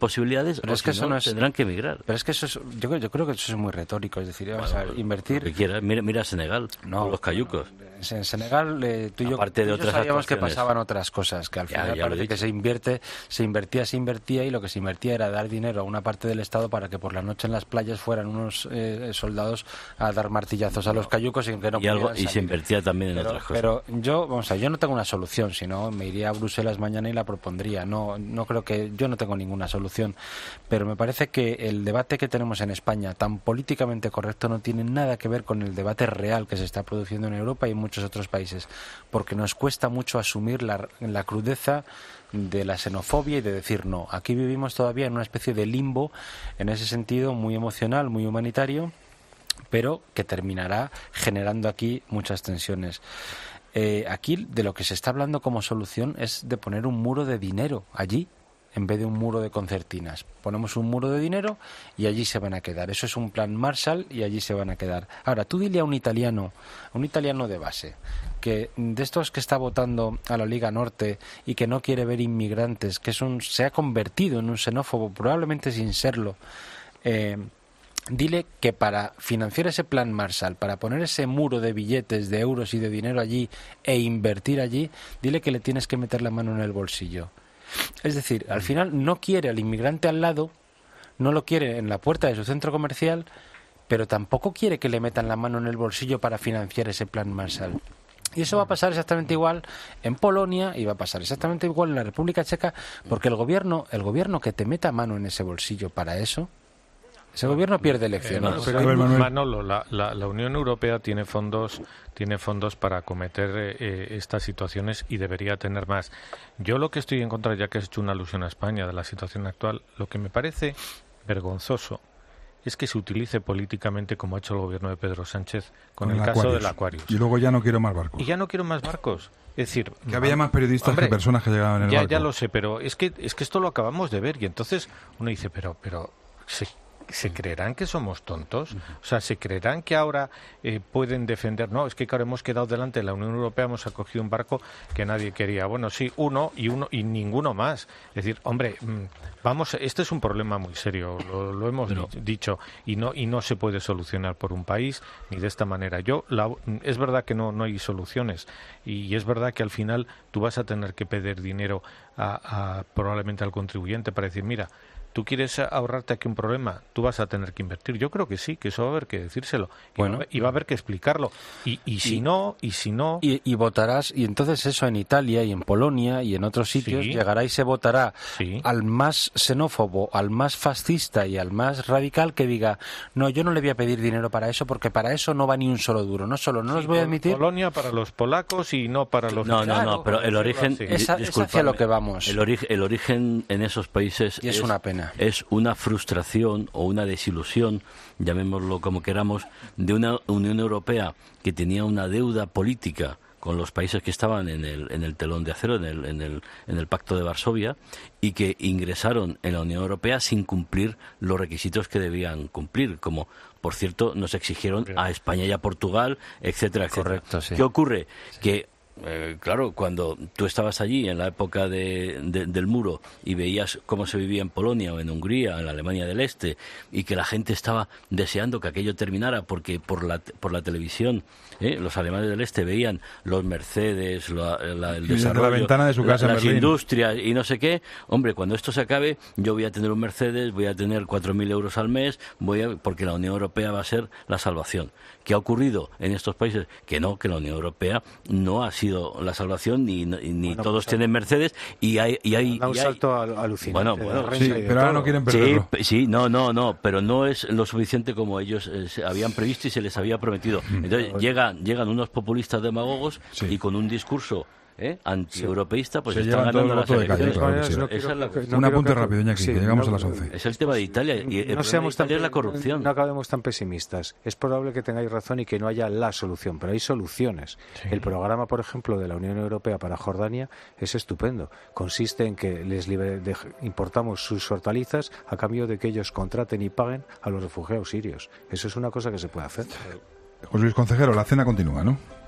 S7: posibilidades,
S5: pero
S7: o
S5: es que
S7: si
S5: eso
S7: no,
S5: no es,
S7: tendrán que emigrar.
S5: Pero es que eso es, yo, yo creo que eso es muy retórico, es decir, vamos
S7: Bueno,
S5: a ver, invertir...
S7: Lo que quiera. Mira, mira Senegal,
S5: no,
S7: los cayucos.
S5: En Senegal, eh, tú y yo,
S7: Aparte de
S5: tú y yo
S7: otras
S5: sabíamos que
S7: actuaciones.
S5: pasaban otras cosas, que al
S7: Ya,
S5: final
S7: ya lo he
S5: parece que
S7: dicho.
S5: se invierte, se invertía, se invertía, y lo que se invertía era dar dinero a una parte del Estado para que por la noche en las playas fueran unos eh, soldados a dar martillazos a los cayucos y que no
S7: y, algo,
S5: pudieran
S7: y se
S5: salir.
S7: invertía también en
S5: Pero,
S7: otras cosas.
S5: pero yo, vamos a ver, yo no tengo una solución, sino me iría a Bruselas mañana y la propondría. No, no creo que yo no tengo ninguna solución, pero me parece que el debate que tenemos en España, tan políticamente correcto, no tiene nada que ver con el debate real que se está produciendo en Europa y en muchos otros países, porque nos cuesta mucho asumir la, la crudeza de la xenofobia y de decir no. Aquí vivimos todavía en una especie de limbo, en ese sentido muy emocional, muy humanitario, pero que terminará generando aquí muchas tensiones. Eh, aquí de lo que se está hablando como solución es de poner un muro de dinero allí, en vez de un muro de concertinas. Ponemos un muro de dinero y allí se van a quedar. Eso es un plan Marshall y allí se van a quedar. Ahora, tú dile a un italiano, a un italiano de base, que de estos que está votando a la Liga Norte y que no quiere ver inmigrantes, que es un, se ha convertido en un xenófobo, probablemente sin serlo, eh, dile que para financiar ese plan Marshall, para poner ese muro de billetes, de euros y de dinero allí e invertir allí, dile que le tienes que meter la mano en el bolsillo. Es decir, al final no quiere al inmigrante al lado, no lo quiere en la puerta de su centro comercial, pero tampoco quiere que le metan la mano en el bolsillo para financiar ese plan Marshall. Y eso va a pasar exactamente igual en Polonia y va a pasar exactamente igual en la República Checa, porque el gobierno, el gobierno que te meta mano en ese bolsillo para eso, ese gobierno pierde elecciones.
S24: Eh, pero hay, Manolo, la, la, la Unión Europea tiene fondos, tiene fondos para acometer eh, estas situaciones y debería tener más. Yo lo que estoy en contra, ya que has hecho una alusión a España de la situación actual, lo que me parece vergonzoso es que se utilice políticamente como ha hecho el gobierno de Pedro Sánchez con, con el, el caso Aquarius. del Aquarius.
S1: Y luego ya no quiero más barcos.
S24: Y ya no quiero más barcos. Es decir,
S1: que había más periodistas hombre, que personas que llegaban en el
S24: ya,
S1: barco.
S24: Ya lo sé, pero es que es que esto lo acabamos de ver y entonces uno dice, pero pero se ¿Se creerán que somos tontos? O sea, ¿se creerán que ahora eh, pueden defender? No, es que claro, hemos quedado delante de la Unión Europea, hemos acogido un barco que nadie quería. Bueno, sí, uno y uno y ninguno más. Es decir, hombre, vamos, este es un problema muy serio, lo, lo hemos Pero... dicho, y no y no se puede solucionar por un país ni de esta manera. Yo, la, es verdad que no, no hay soluciones y es verdad que al final tú vas a tener que pedir dinero a, a probablemente al contribuyente para decir, mira, ¿tú quieres ahorrarte aquí un problema? Tú vas a tener que invertir. Yo creo que sí, que eso va a haber que decírselo. Bueno, y va a haber que explicarlo. Y, y si y, no, y si no...
S5: Y, y votarás, y entonces eso en Italia y en Polonia y en otros sitios sí. llegará y se votará sí. al más xenófobo, al más fascista y al más radical que diga, no, yo no le voy a pedir dinero para eso porque para eso no va ni un solo duro. No solo, no sí, los voy a admitir...
S24: Polonia para los polacos y no para los...
S7: No, no, no, pero el origen...
S5: Esa, es hacia lo que vamos.
S7: El, ori el origen en esos países
S5: y es, es una pena.
S7: Es una frustración o una desilusión, llamémoslo como queramos, de una Unión Europea que tenía una deuda política con los países que estaban en el, en el telón de acero, en el, en el, en el Pacto de Varsovia, y que ingresaron en la Unión Europea sin cumplir los requisitos que debían cumplir, como, por cierto, nos exigieron a España y a Portugal, etcétera, etcétera.
S5: Correcto, sí.
S7: ¿Qué ocurre? Que Eh, claro, cuando tú estabas allí en la época de, de, del muro y veías cómo se vivía en Polonia o en Hungría, en la Alemania del Este, y que la gente estaba deseando que aquello terminara porque por la, por la televisión ¿eh? los alemanes del Este veían los Mercedes, la, la, el
S1: y
S7: desarrollo,
S1: la ventana de su casa
S7: la,
S1: en
S7: las
S1: Berlín.
S7: industrias y no sé qué. Hombre, cuando esto se acabe, yo voy a tener un Mercedes, voy a tener cuatro mil euros al mes, voy a, porque la Unión Europea va a ser la salvación. ¿Qué ha ocurrido en estos países? Que no, que la Unión Europea no ha sido la salvación, ni, ni bueno, todos pues, tienen Mercedes, y hay... Y hay
S25: da un
S7: y
S25: salto
S7: hay,
S25: alucinante.
S7: Bueno, bueno,
S1: sí, pero ahora no quieren perderlo.
S7: Sí, sí, no, no, no, pero no es lo suficiente como ellos eh, se habían previsto y se les había prometido. Entonces llegan, llegan unos populistas demagogos sí. y con un discurso... ¿Eh? anti-europeísta, pues
S1: se
S7: están ganando las elecciones.
S1: Calle, claro, sí. Esa es la... no Un apunte rápido, Iñaki, sí, que llegamos
S25: no,
S1: a las once.
S7: Es el tema de Italia, y el
S25: no seamos tan,
S7: de Italia es la corrupción.
S25: No acabemos tan pesimistas. Es probable que tengáis razón y que no haya la solución, pero hay soluciones. Sí. El programa, por ejemplo, de la Unión Europea para Jordania es estupendo. Consiste en que les libre de... importamos sus hortalizas a cambio de que ellos contraten y paguen a los refugiados sirios. Eso es una cosa que se puede hacer.
S1: José Luis Concejero, la cena continúa, ¿no?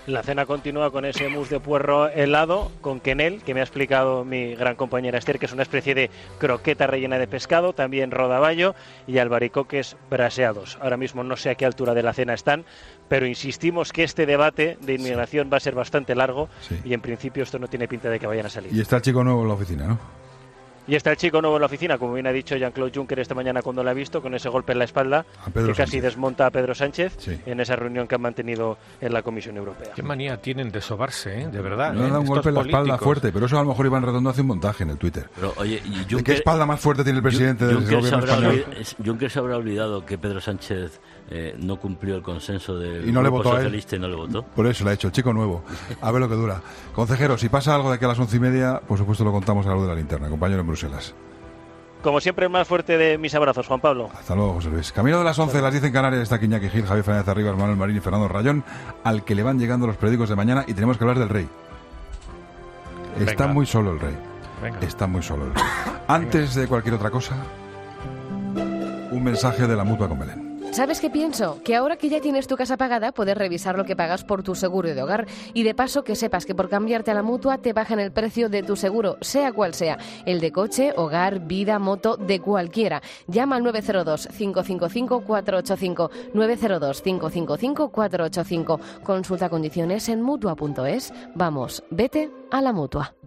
S8: La cena continúa con ese mousse de puerro helado con quenel, que me ha explicado mi gran compañera Esther, que es una especie de croqueta rellena de pescado, también rodaballo y albaricoques braseados. Ahora mismo no sé a qué altura de la cena están, pero insistimos que este debate de inmigración sí. va a ser bastante largo sí. y en principio esto no tiene pinta de que vayan a salir.
S1: Y está el chico nuevo en la oficina, ¿no?
S8: Y está el chico nuevo en la oficina, como bien ha dicho Jean-Claude Juncker esta mañana cuando lo ha visto, con ese golpe en la espalda que
S1: Sánchez.
S8: casi desmonta a Pedro Sánchez
S1: sí.
S8: en esa reunión que han mantenido en la Comisión Europea.
S24: Qué manía tienen de sobarse, ¿eh? De verdad.
S1: No
S24: ¿eh?
S1: han dado un
S24: Estos
S1: golpe en la espalda
S24: políticos.
S1: fuerte, pero eso a lo mejor Iván Redondo hace un montaje en el Twitter.
S7: Pero, oye, y Juncker,
S1: ¿De qué espalda más fuerte tiene el presidente del
S7: Juncker
S1: gobierno español?
S7: Olvid- Juncker se habrá olvidado que Pedro Sánchez eh, no cumplió el consenso del
S1: y no le
S7: Grupo
S1: votó
S7: Socialista y no le votó.
S1: Por eso lo ha hecho, el chico nuevo. A ver lo que dura. Consejero, si pasa algo de aquí a las once y media, por supuesto lo contamos a lo de la linterna. Compañero en Bruselas.
S8: Como siempre, el más fuerte de mis abrazos, Juan Pablo.
S1: Hasta luego, José Luis. Camino de las once, las diez en Canarias, está Iñaki Gil, Javier Fernández Arribas, Manuel Marín y Fernando Rayón, al que le van llegando los periódicos de mañana y tenemos que hablar del rey. Está
S24: Venga.
S1: muy solo el rey.
S24: Venga.
S1: Está muy solo el rey. Antes de cualquier otra cosa, un mensaje de la Mutua con Belén.
S9: ¿Sabes qué pienso? Que ahora que ya tienes tu casa pagada, puedes revisar lo que pagas por tu seguro de hogar. Y de paso, que sepas que por cambiarte a la Mutua te bajan el precio de tu seguro, sea cual sea. El de coche, hogar, vida, moto, de cualquiera. Llama al nueve cero dos, cinco cinco cinco, cuatro ocho cinco. nueve cero dos, cinco cinco cinco, cuatro ocho cinco. Consulta condiciones en Mutua punto es. Vamos, vete a la Mutua.